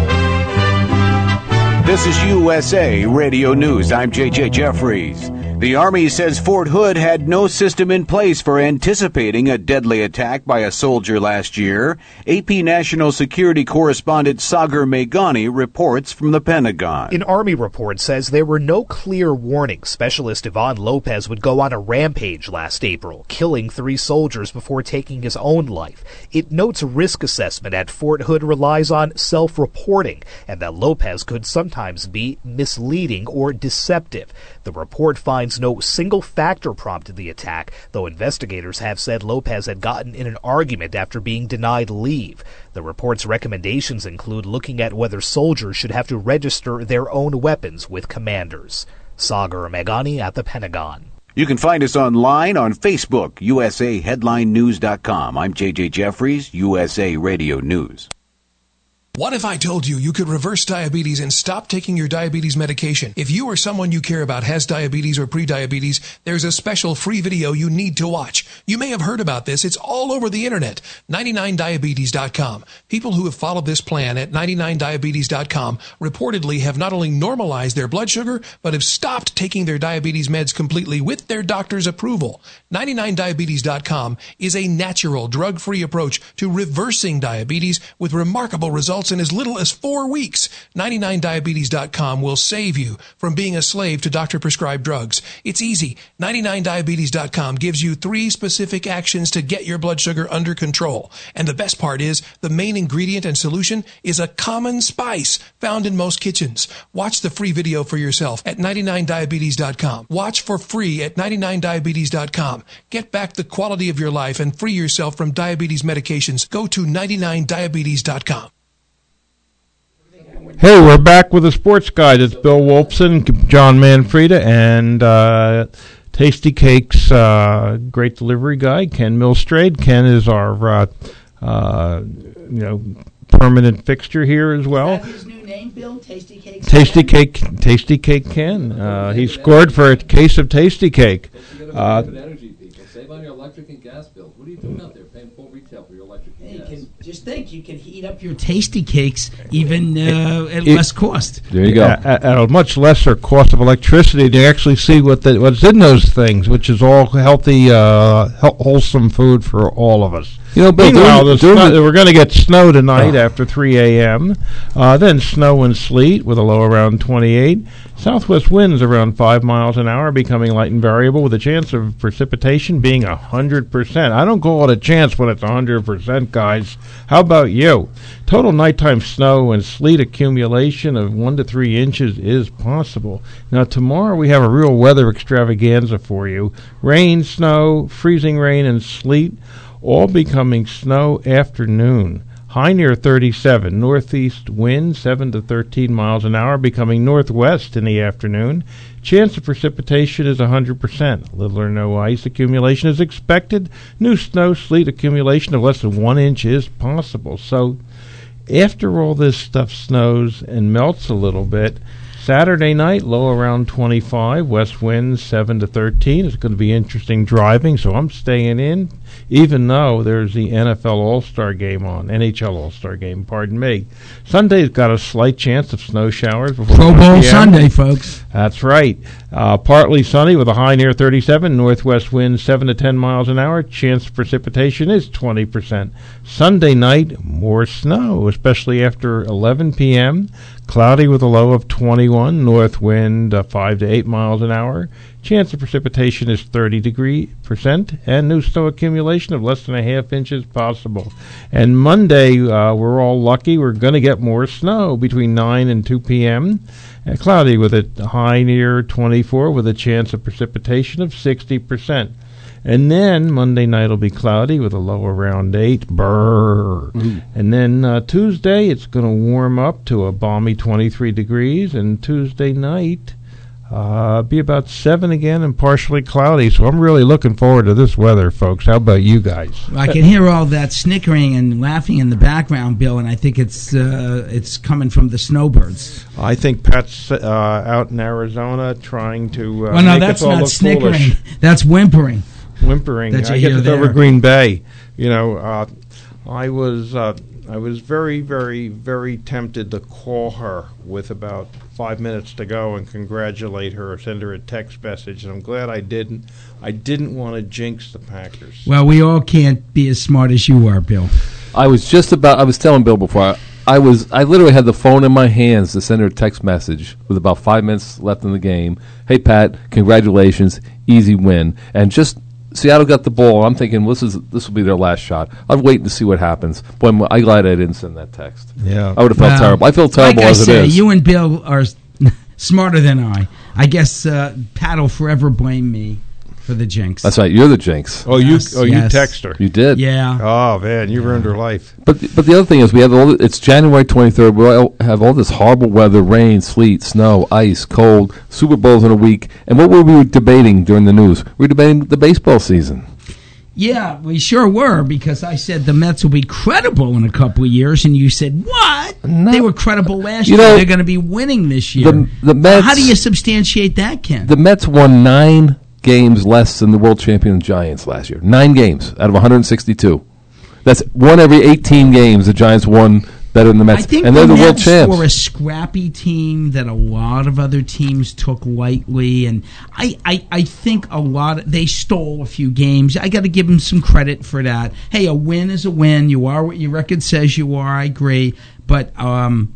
This is U S A Radio News. I'm J J Jeffries. The Army says Fort Hood had no system in place for anticipating a deadly attack by a soldier last year. A P National Security Correspondent Sagar Meghani reports from the Pentagon. An Army report says there were no clear warnings Specialist Ivan Lopez would go on a rampage last April, killing three soldiers before taking his own life. It notes risk assessment at Fort Hood relies on self-reporting, and that Lopez could sometimes sometimes be misleading or deceptive. The report finds no single factor prompted the attack, though investigators have said Lopez had gotten in an argument after being denied leave. The report's recommendations include looking at whether soldiers should have to register their own weapons with commanders. Sagar Meghani at the Pentagon. You can find us online on Facebook, U S A Headline News dot com. I'm J J Jeffries, U S A Radio News. What if I told you you could reverse diabetes and stop taking your diabetes medication? If you or someone you care about has diabetes or prediabetes, there's a special free video you need to watch. You may have heard about this. It's all over the internet. ninety-nine diabetes dot com. People who have followed this plan at ninety-nine diabetes dot com reportedly have not only normalized their blood sugar, but have stopped taking their diabetes meds completely with their doctor's approval. ninety-nine diabetes dot com is a natural, drug-free approach to reversing diabetes with remarkable results in as little as four weeks. ninety-nine diabetes dot com will save you from being a slave to doctor-prescribed drugs. It's easy. ninety-nine diabetes dot com gives you three specific actions to get your blood sugar under control. And the best part is, the main ingredient and solution is a common spice found in most kitchens. Watch the free video for yourself at ninety-nine diabetes dot com. Watch for free at ninety-nine diabetes dot com. Get back the quality of your life and free yourself from diabetes medications. Go to ninety-nine diabetes dot com. Hey, we're back with the Sports Guide. It's Bill Wolfson, John Manfreda, and uh, Tasty Cakes uh, great delivery guy, Ken Milstrade. Ken is our uh, uh, you know permanent fixture here as well. Is that his new name, Bill? Tasty Cakes. Tasty Ken? Cake, Tasty Cake Ken. Uh, he scored for a case of Tasty Cake. Uh, energy, people. Save on your electric and gas bills. What are you doing out there paying full retail for your electric and You gas? can just think you can heat up your Tasty Cakes even uh, at it, less cost. There you go. At, at a much lesser cost of electricity, to actually see what the, what's in those things, which is all healthy, uh, wholesome food for all of us. You know, Bill, Meanwhile, during, the during snow, the, we're going to get snow tonight oh. after three a.m., uh, then snow and sleet with a low around twenty-eight. Southwest winds around five miles an hour, becoming light and variable, with a chance of precipitation being one hundred percent. I don't call it a chance when it's one hundred percent, guys. How about you? Total nighttime snow and sleet accumulation of one to three inches is possible. Now, tomorrow we have a real weather extravaganza for you. Rain, snow, freezing rain, and sleet, all becoming snow afternoon. High near thirty-seven. Northeast wind seven to thirteen miles an hour, becoming northwest in the afternoon. Chance of precipitation is one hundred percent. Little or no ice accumulation is expected. New snow, sleet accumulation of less than one inch is possible. So, after all this stuff snows and melts a little bit, Saturday night, low around twenty-five, west winds seven to thirteen. It's going to be interesting driving, so I'm staying in, even though there's the N F L All-Star Game on, N H L All-Star Game, pardon me. Sunday's got a slight chance of snow showers before Pro Bowl Sunday, folks. That's right. Uh, partly sunny with a high near thirty-seven, northwest winds seven to ten miles an hour. Chance of precipitation is twenty percent. Sunday night, more snow, especially after eleven p.m., cloudy with a low of twenty-one, north wind uh, five to eight miles an hour. Chance of precipitation is thirty degree percent, and new snow accumulation of less than a half inch is possible. And Monday, uh, we're all lucky. We're going to get more snow between nine and two p.m. Uh, cloudy with a high near twenty-four, with a chance of precipitation of sixty percent. And then Monday night will be cloudy with a low around eight. Brrr. Mm. And then uh, Tuesday, it's going to warm up to a balmy twenty-three degrees. And Tuesday night, uh, be about seven again and partially cloudy. So I'm really looking forward to this weather, folks. How about you guys? I can hear all that snickering and laughing in the background, Bill, and I think it's uh, it's coming from the snowbirds. I think Pat's uh, out in Arizona trying to uh, well, no, make that's us all not look snickering. foolish. That's whimpering. Whimpering. That you I hear guess it's there. over Green Bay. You know, uh, I was uh, I was very, very, very tempted to call her with about five minutes to go and congratulate her or send her a text message, and I'm glad I didn't. I didn't want to jinx the Packers. Well, we all can't be as smart as you are, Bill. I was just about. I was telling Bill before. I, I was. I literally had the phone in my hands to send her a text message with about five minutes left in the game. Hey, Pat, congratulations, easy win, and just Seattle got the ball. I'm thinking this is this will be their last shot. I'm waiting to see what happens. Boy, I'm, I'm glad I didn't send that text. Yeah, I would have felt Well, terrible. I feel terrible like I as say, it is. You and Bill are smarter than I. I guess uh, Pat will forever blame me for the jinx. That's right. You're the jinx. Oh, Yes, you oh yes. you text her. You did. Yeah. Oh man, you ruined her life. But but the other thing is we have all. It's January twenty-third. We all have all this horrible weather: rain, sleet, snow, ice, cold. Super Bowls in a week. And what were we debating during the news? We were debating the baseball season. Yeah, we sure were, because I said the Mets will be credible in a couple of years, and you said, what? They were credible last You year. know, They're going to be winning this year. The, the Mets. How do you substantiate that, Ken? The Mets won nine games less than the world champion Giants last year. Nine games out of one hundred sixty-two. That's one every eighteen games the Giants won better than the Mets. I think and they're the, the world Mets champs. were a scrappy team that a lot of other teams took lightly, and I, I, I think a lot of, they stole a few games. I got to give them some credit for that. Hey, a win is a win. You are what your record says you are. I agree, but um,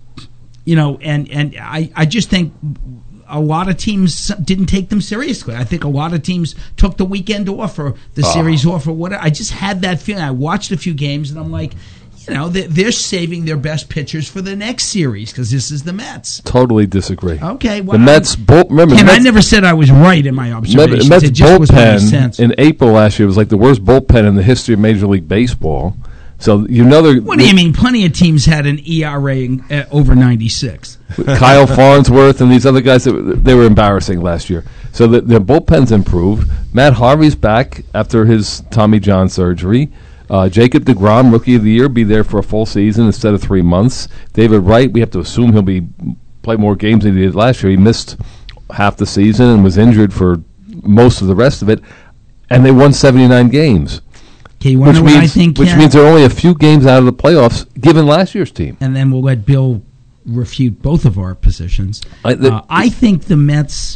you know, and and I, I just think a lot of teams didn't take them seriously. I think a lot of teams took the weekend off or the Oh. series off or whatever. I just had that feeling. I watched a few games, and I'm like, you know, they're, they're saving their best pitchers for the next series because this is the Mets. Totally disagree. Okay, well, the Mets. Bull, remember, and the I Mets, never said I was right in my observations. Mets It just was my bullpen sense. in April last year was like the worst bullpen in the history of Major League Baseball. So you know they're. What do you mean? Plenty of teams had an E R A uh, over ninety-six. Kyle Farnsworth and these other guys, that they were embarrassing last year. So the, their bullpen's improved. Matt Harvey's back after his Tommy John surgery. Uh, Jacob deGrom, Rookie of the Year, be there for a full season instead of three months. David Wright, we have to assume he'll be play more games than he did last year. He missed half the season and was injured for most of the rest of it. And they won seventy-nine games. Okay, you want to know what I think, Which Ken? means they're only a few games out of the playoffs, given last year's team. And then we'll let Bill refute both of our positions. I- the- uh, I think the Mets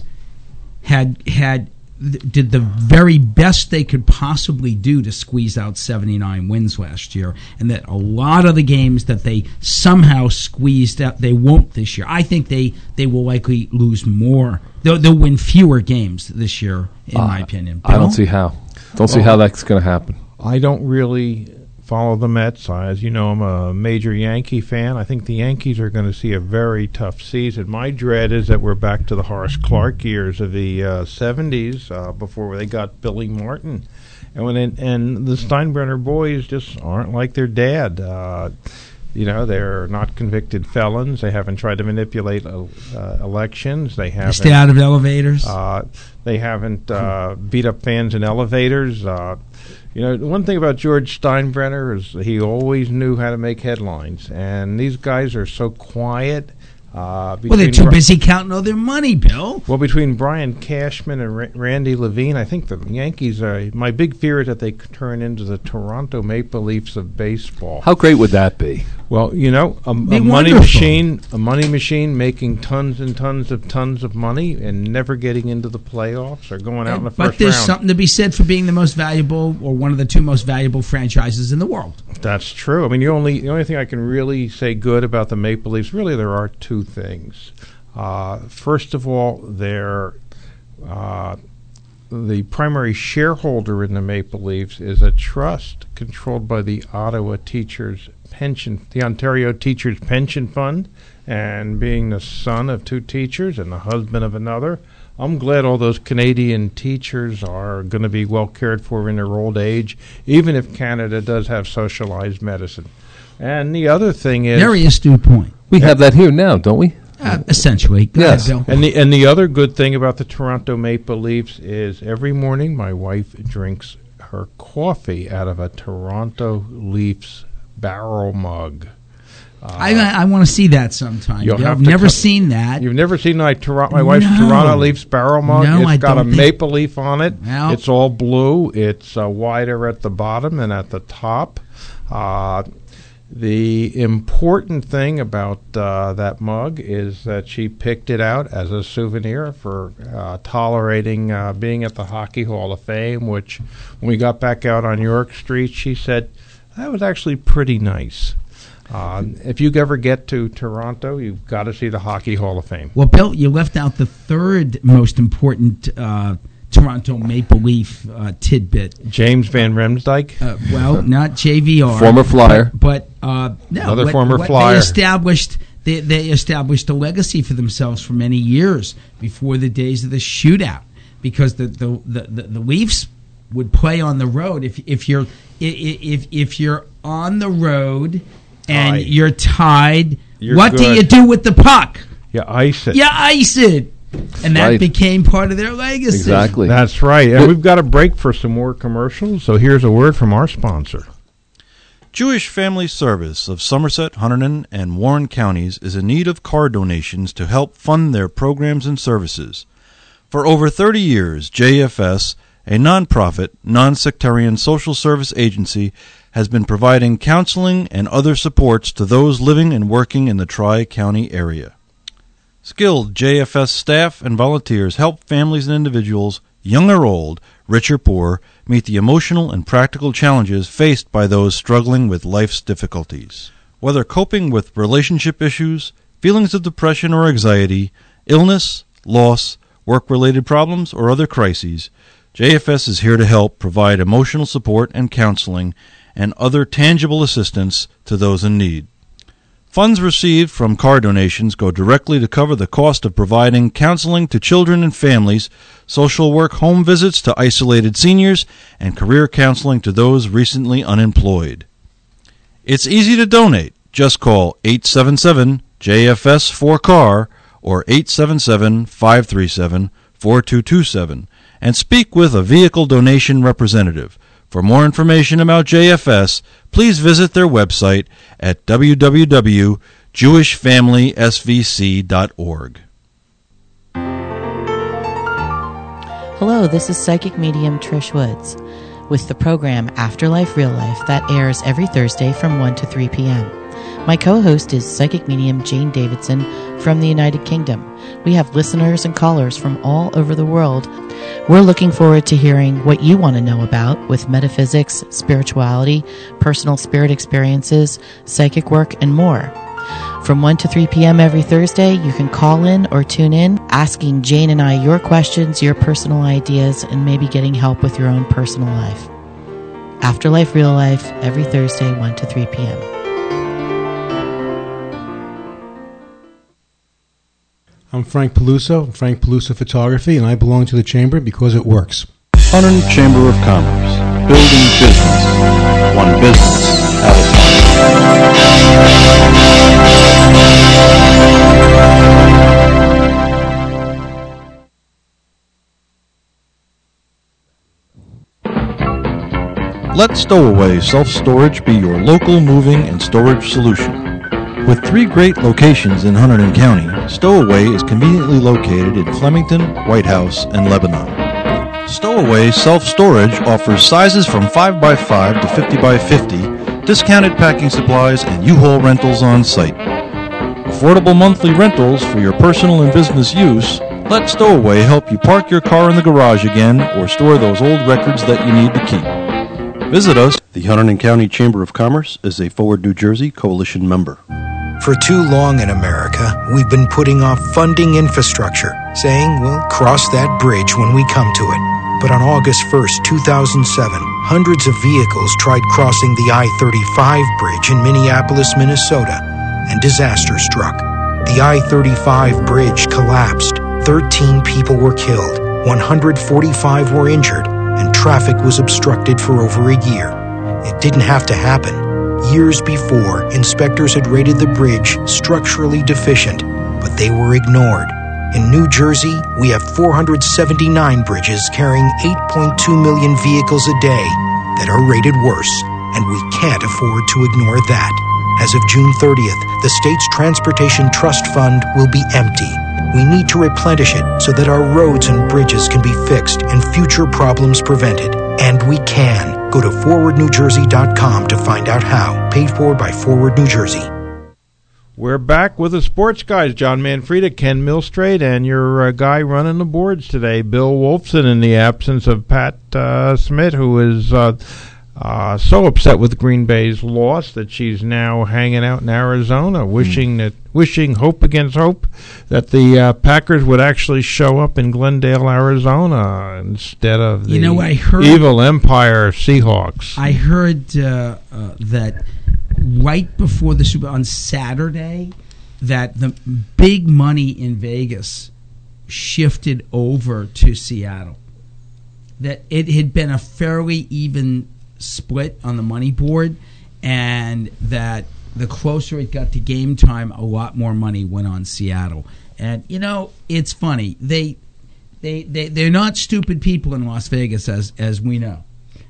had had th- did the very best they could possibly do to squeeze out seventy-nine wins last year, and that a lot of the games that they somehow squeezed out, they won't this year. I think they, they will likely lose more. They'll, they'll win fewer games this year, in Uh, my opinion. I don't Bill? see how. Don't see Well, how that's going to happen. I don't really follow the Mets. I, as you know, I'm a major Yankee fan. I think the Yankees are going to see a very tough season. My dread is that we're back to the Horace Clark years of the uh, seventies uh, before they got Billy Martin. And when it, and the Steinbrenner boys just aren't like their dad. Uh, you know, they're not convicted felons. They haven't tried to manipulate uh, uh, elections. They haven't Stay out of elevators. Uh, they haven't uh, beat up fans in elevators. Uh, you know, one thing about George Steinbrenner is he always knew how to make headlines, and these guys are so quiet. Uh, Well, they're between too Bri- busy counting all their money, Bill. Well, between Brian Cashman and Ra- Randy Levine, I think the Yankees are. My big fear is that they could turn into the Toronto Maple Leafs of baseball. How great would that be? Well, you know, a, a Be money wonderful. machine, a money machine making tons and tons of tons of money and never getting into the playoffs or going out in the But first there's round. something to be said for being the most valuable or one of the two most valuable franchises in the world. That's true. I mean, the only the only thing I can really say good about the Maple Leafs, really, there are two things. Uh, first of all, they're uh, the primary shareholder in the Maple Leafs is a trust controlled by the Ottawa Teachers Pension, the Ontario Teachers Pension Fund, and being the son of two teachers and the husband of another, I'm glad all those Canadian teachers are going to be well cared for in their old age, even if Canada does have socialized medicine. And the other thing is... Very astute point. We have that here now, don't we? Uh, essentially. Go Yes. ahead, Bill. And the and the other good thing about the Toronto Maple Leafs is every morning my wife drinks her coffee out of a Toronto Leafs barrel mug. I I want to see that sometime. You'll Bill. have I've to never come- seen that. You've never seen my, Tor- my wife's No. Toronto Leafs barrel mug? No, It's I got a don't think- maple leaf on it. Well- It's all blue. It's uh, wider at the bottom and at the top. Uh, the important thing about uh, that mug is that she picked it out as a souvenir for uh, tolerating uh, being at the Hockey Hall of Fame, which when we got back out on York Street, she said, that was actually pretty nice. Uh, if you ever get to Toronto, you've got to see the Hockey Hall of Fame. Well, Bill, you left out the third most important uh, Toronto Maple Leaf uh, tidbit. James Van Riemsdyk. Uh, well, not J V R, former Flyer, but, but uh, no, another what, former what Flyer. They established they, they established a legacy for themselves for many years before the days of the shootout, because the the, the, the, the Leafs would play on the road. If if you're if if you're on the road and tied. you're tied, You're what good. do you do with the puck? You ice it. You ice it. And that right. became part of their legacy. Exactly. That's right. And we've got a break for some more commercials, so here's a word from our sponsor. Jewish Family Service of Somerset, Hunterdon, and Warren counties is in need of car donations to help fund their programs and services. For over thirty years, J F S, a nonprofit, non-sectarian social service agency, has been providing counseling and other supports to those living and working in the Tri-County area. Skilled J F S staff and volunteers help families and individuals, young or old, rich or poor, meet the emotional and practical challenges faced by those struggling with life's difficulties. Whether coping with relationship issues, feelings of depression or anxiety, illness, loss, work-related problems, or other crises, J F S is here to help provide emotional support and counseling and other tangible assistance to those in need. Funds received from car donations go directly to cover the cost of providing counseling to children and families, social work home visits to isolated seniors, and career counseling to those recently unemployed. It's easy to donate. Just call eight seven seven J F S four C A R or eight seven seven, five three seven, four two two seven and speak with a vehicle donation representative. For more information about J F S, please visit their website at w w w dot jewish family s v c dot org. Hello, this is psychic medium Trish Woods with the program Afterlife Real Life that airs every Thursday from one to three p.m. My co-host is psychic medium Jane Davidson from the United Kingdom. We have listeners and callers from all over the world. We're looking forward to hearing what you want to know about with metaphysics, spirituality, personal spirit experiences, psychic work, and more. From one to three p.m. every Thursday, you can call in or tune in, asking Jane and I your questions, your personal ideas, and maybe getting help with your own personal life. Afterlife Real Life, every Thursday, one to three p.m. I'm Frank Peluso, Frank Peluso Photography, and I belong to the Chamber because it works. Hunterdon Chamber of Commerce, building business, one business at a time. Let Stowaway Self-Storage be your local moving and storage solution. With three great locations in Hunterdon County, Stowaway is conveniently located in Flemington, White House, and Lebanon. Stowaway Self-Storage offers sizes from five by five to fifty by fifty, discounted packing supplies, and U-Haul rentals on site. Affordable monthly rentals for your personal and business use. Let Stowaway help you park your car in the garage again or store those old records that you need to keep. Visit us. The Hunterdon County Chamber of Commerce is a Forward New Jersey Coalition member. For too long in America, we've been putting off funding infrastructure, saying we'll cross that bridge when we come to it. But on August first, two thousand seven, hundreds of vehicles tried crossing the I thirty-five bridge in Minneapolis, Minnesota, and disaster struck. The I thirty-five bridge collapsed. thirteen people were killed, one hundred forty-five were injured, and traffic was obstructed for over a year. It didn't have to happen. Years before, inspectors had rated the bridge structurally deficient, but they were ignored. In New Jersey, we have four hundred seventy-nine bridges carrying eight point two million vehicles a day that are rated worse, and we can't afford to ignore that. As of June thirtieth, the state's Transportation Trust Fund will be empty. We need to replenish it so that our roads and bridges can be fixed and future problems prevented. And we can. Go to forward new jersey dot com to find out how. Paid for by Forward New Jersey. We're back with the sports guys, John Manfreda, Ken Milstrade, and your uh, guy running the boards today, Bill Wolfson, in the absence of Pat uh, Smith, who is uh, uh, so upset with Green Bay's loss that she's now hanging out in Arizona, wishing mm. that, wishing hope against hope that the uh, Packers would actually show up in Glendale, Arizona, instead of the you know, I heard, evil Empire Seahawks. I heard uh, uh, that right before the Super Bowl on Saturday, that the big money in Vegas shifted over to Seattle. That it had been a fairly even split on the money board, and that the closer it got to game time, a lot more money went on Seattle. And you know, it's funny. They they they they're not stupid people in Las Vegas, as as we know.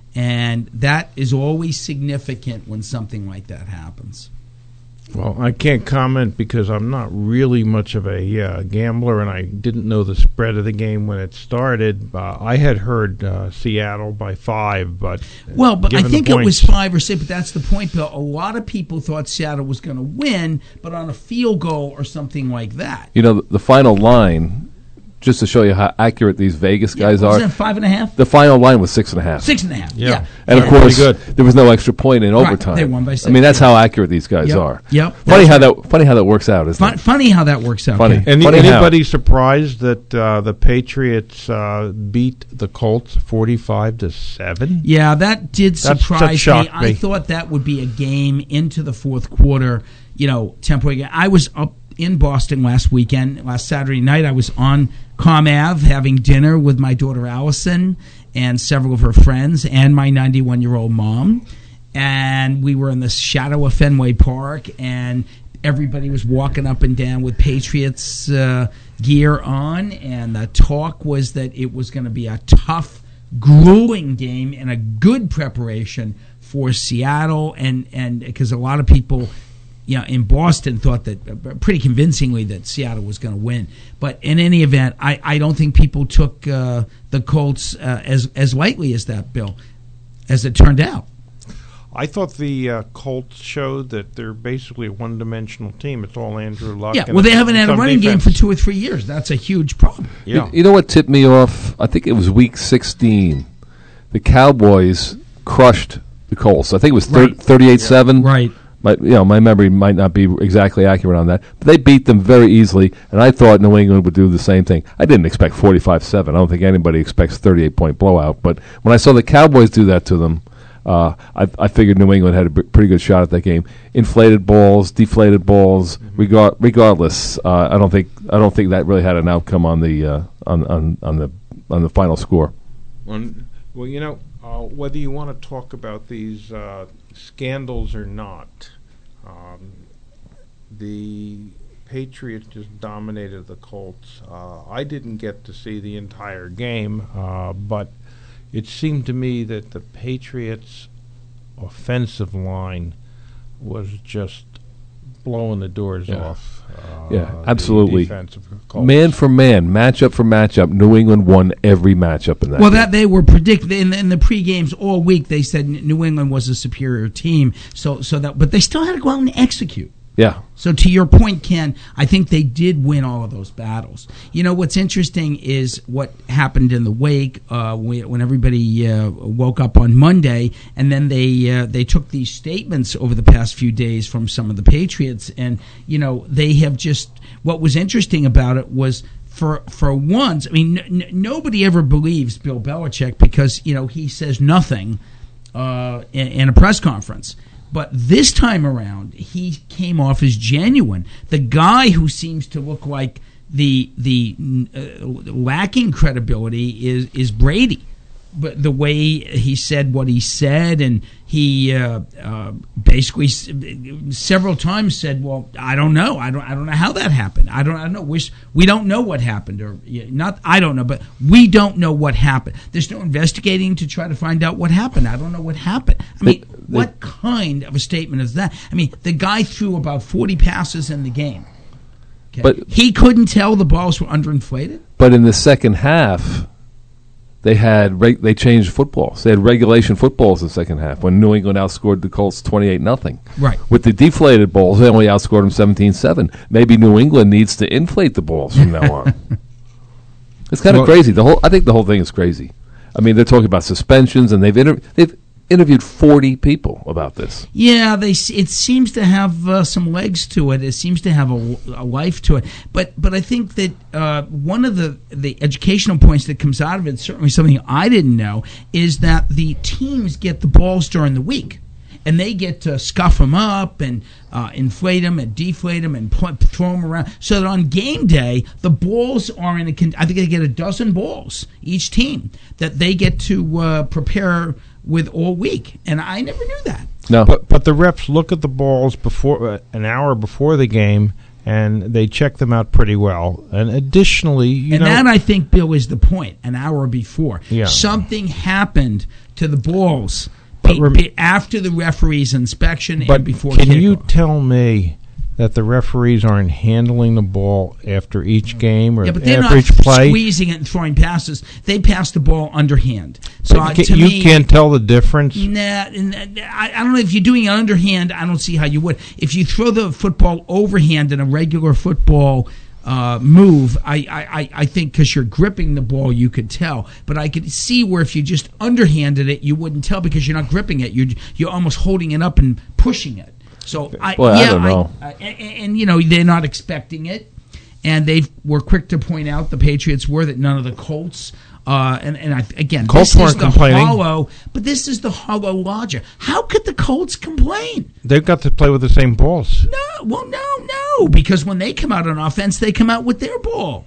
And that is always significant when something like that happens. Well, I can't comment because I'm not really much of a uh, gambler, and I didn't know the spread of the game when it started. Uh, I had heard uh, Seattle by five, but well, but I think it points, was five or six. But that's the point, Bill. A lot of people thought Seattle was going to win, but on a field goal or something like that. You know, the, the final line. Just to show you how accurate these Vegas guys yeah, was are. That five and a half? The final line was six and a half. Six and a half. Yeah. yeah. And yeah. of course, good. there was no extra point in right. overtime. They won by six. I mean, that's how accurate these guys yep. are. Yep. Funny that's how right. that. Funny how that works out, isn't Fun, it? Funny how that works out. Funny. Any, funny anybody how. surprised that uh, the Patriots uh, beat the Colts forty-five to seven? Yeah, that did That's, surprise that me. I me. thought that would be a game into the fourth quarter. You know, tempo game. I was up in Boston last weekend, last Saturday night. I was on Com Ave having dinner with my daughter Allison and several of her friends and my ninety-one-year-old mom. And we were in the shadow of Fenway Park, and everybody was walking up and down with Patriots uh, gear on. And the talk was that it was going to be a tough, grueling game and a good preparation for Seattle. And and because a lot of people... Yeah, in Boston, thought that uh, pretty convincingly that Seattle was going to win. But in any event, I, I don't think people took uh, the Colts uh, as as lightly as that, Bill, as it turned out. I thought the uh, Colts showed that they're basically a one-dimensional team. It's all Andrew Luck. Yeah, and well, they haven't had a running defense. game for two or three years. That's a huge problem. Yeah. You, you know what tipped me off? I think it was week sixteen. The Cowboys crushed the Colts. I think it was thir- Right. thirty-eight seven. Right. My, you know, my memory might not be exactly accurate on that, but they beat them very easily, and I thought New England would do the same thing. I didn't expect forty-five seven. I don't think anybody expects thirty-eight point blowout, but when I saw the Cowboys do that to them, uh, I, I figured New England had a b- pretty good shot at that game. Inflated balls, deflated balls, mm-hmm. regard, regardless, uh, I don't think I don't think that really had an outcome on the uh, on, on on the on the final score. One, well, you know, uh, whether you want to talk about these uh, scandals or not, um, the Patriots just dominated the Colts. Uh, I didn't get to see the entire game, uh, but it seemed to me that the Patriots' offensive line was just blowing the doors Yeah. off. Uh, Yeah, absolutely. The defensive Colts. Man for man, matchup for matchup, New England won every matchup in that Well, game. that they were predicted in, in the pre-games all week. They said New England was a superior team, so so that, but they still had to go out and execute. Yeah. So to your point, Ken, I think they did win all of those battles. You know, what's interesting is what happened in the wake uh, when everybody uh, woke up on Monday, and then they uh, they took these statements over the past few days from some of the Patriots, and you know they have just. What was interesting about it was. For for once, I mean, n- n- nobody ever believes Bill Belichick because you know he says nothing uh, in, in a press conference. But this time around, he came off as genuine. The guy who seems to look like the the uh, lacking credibility is is Brady. But the way he said what he said, and he uh, uh, basically s- several times said, "Well, I don't know. I don't. I don't know how that happened. I don't. I don't know. Wish we don't know what happened, or not. I don't know, but we don't know what happened. There's no investigating to try to find out what happened. I don't know what happened. I mean, They- what kind of a statement is that? I mean, the guy threw about forty passes in the game. Okay? But- he couldn't tell the balls were underinflated. But in the second half, they had reg- they changed footballs. They had regulation footballs in the second half when New England outscored the Colts twenty-eight nothing. Right. With the deflated balls, they only outscored them seventeen seven. Maybe New England needs to inflate the balls from now on. It's kind of Well- crazy. The whole I think the whole thing is crazy. I mean, they're talking about suspensions, and they've inter- they've interviewed forty people about this. Yeah, they. It seems to have uh, some legs to it. It seems to have a, a life to it. But but I think that uh, one of the, the educational points that comes out of it, certainly something I didn't know, is that the teams get the balls during the week. And they get to scuff them up and uh, inflate them and deflate them and put, throw them around. So that on game day, the balls are in a. Con- I think they get a dozen balls each team that they get to uh, prepare with all week. And I never knew that. No, but but the refs look at the balls before uh, an hour before the game, and they check them out pretty well. And additionally, you and know, that I think, Bill, is the point. An hour before, Yeah. something happened to the balls. But rem- be, after the referee's inspection but and before can kickoff. you tell me that the referees aren't handling the ball after each game or Yeah, but they're after not each play? squeezing it and throwing passes. They pass the ball underhand. So uh, But to you me, can't tell the difference. Nah, and, uh, I, I don't know if you're doing it underhand. I don't see how you would. If you throw the football overhand in a regular football uh, move, I, I, I think because you're gripping the ball, you could tell. But I could see where if you just underhanded it, you wouldn't tell because you're not gripping it. You're you're almost holding it up and pushing it. So I, Boy, yeah, I don't know. I, and, and you know they're not expecting it, and they were quick to point out the Patriots were that none of the Colts. Uh, and and I, again, Colts this is weren't the complaining. hollow, but this is the hollow logic. How could the Colts complain? They've got to play with the same balls. No, well, no, no, because when they come out on offense, they come out with their ball.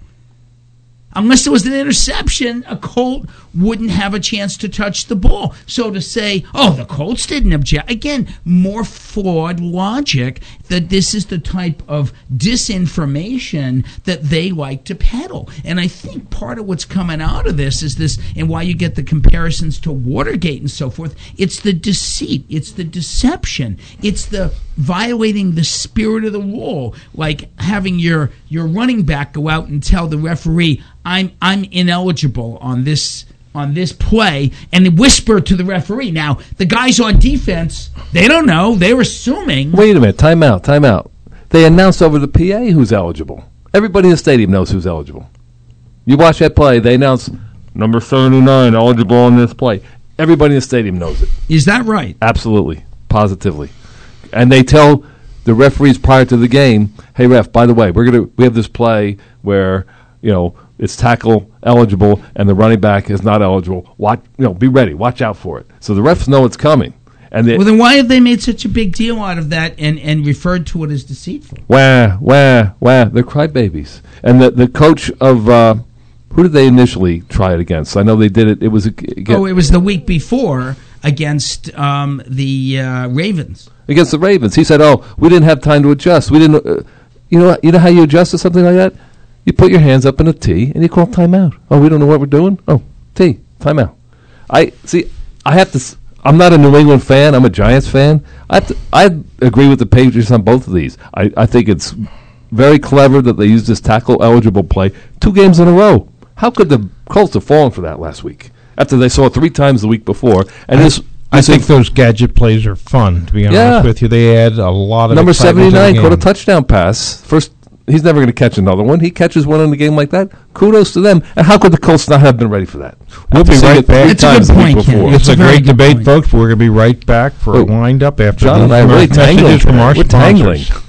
Unless there was an interception, a Colt wouldn't have a chance to touch the ball. So to say, oh, the Colts didn't object, again, more flawed logic that this is the type of disinformation that they like to peddle. And I think part of what's coming out of this is this, and why you get the comparisons to Watergate and so forth, it's the deceit, it's the deception, it's the violating the spirit of the rule, like having your, your running back go out and tell the referee, I'm I'm ineligible on this on this play, and whisper to the referee. Now the guys on defense, they don't know. They're assuming. Wait a minute, time out, time out. They announced over the P A who's eligible. Everybody in the stadium knows who's eligible. You watch that play, they announce number seventy-nine eligible on this play. Everybody in the stadium knows it. Is that right? Absolutely, positively. And they tell the referees prior to the game, "Hey ref, by the way, we're gonna we have this play where, you know, it's tackle eligible and the running back is not eligible. Watch, you know, be ready. Watch out for it." So the refs know it's coming. And they, well, then why have they made such a big deal out of that and, and referred to it as deceitful? Wah, wah, wah. They're crybabies. And the the coach of uh, who did they initially try it against? I know they did it. It was against, oh, it was the week before against um, the uh, Ravens. Against the Ravens, he said, "Oh, we didn't have time to adjust. We didn't. Uh, you know, you know how you adjust to something like that? You put your hands up in a T and you call timeout. Oh, we don't know what we're doing. Oh, T, timeout." I see. I have to. S- I'm not a New England fan. I'm a Giants fan. I have to, I agree with the Patriots on both of these. I, I think it's very clever that they used this tackle eligible play two games in a row. How could the Colts have fallen for that last week after they saw it three times the week before? And I, this, I this think inf- those gadget plays are fun. To be honest Yeah. with you, they add a lot of number excitement to the seventy-nine caught a game. touchdown pass. First, he's never going to catch another one. He catches one in a game like that. Kudos to them. And how could the Colts not have been ready for that? We'll After be seeing right it three back. It's a times good the week point, Ken. before. It's a a very great good debate, point. folks. We're going to be right back for Oh, a wind-up after John these and I are really messages tangling from our today. We're tangling. sponsors.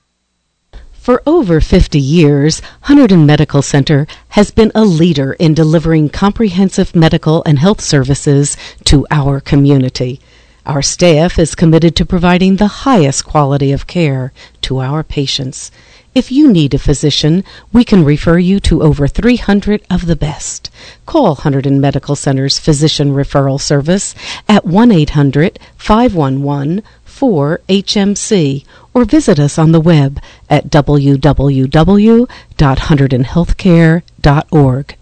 For over fifty years, Hunterdon Medical Center has been a leader in delivering comprehensive medical and health services to our community. Our staff is committed to providing the highest quality of care to our patients. If you need a physician, we can refer you to over three hundred of the best. Call Hunterdon Medical Center's Physician Referral Service at one eight hundred five one one four H M C or visit us on the web at w w w dot hunterdon healthcare dot org.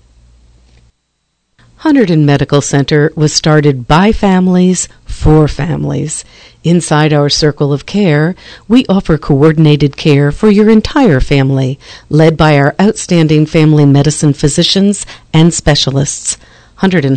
Hunterdon Medical Center was started by families for families. Inside our circle of care, we offer coordinated care for your entire family, led by our outstanding family medicine physicians and specialists. Hunterdon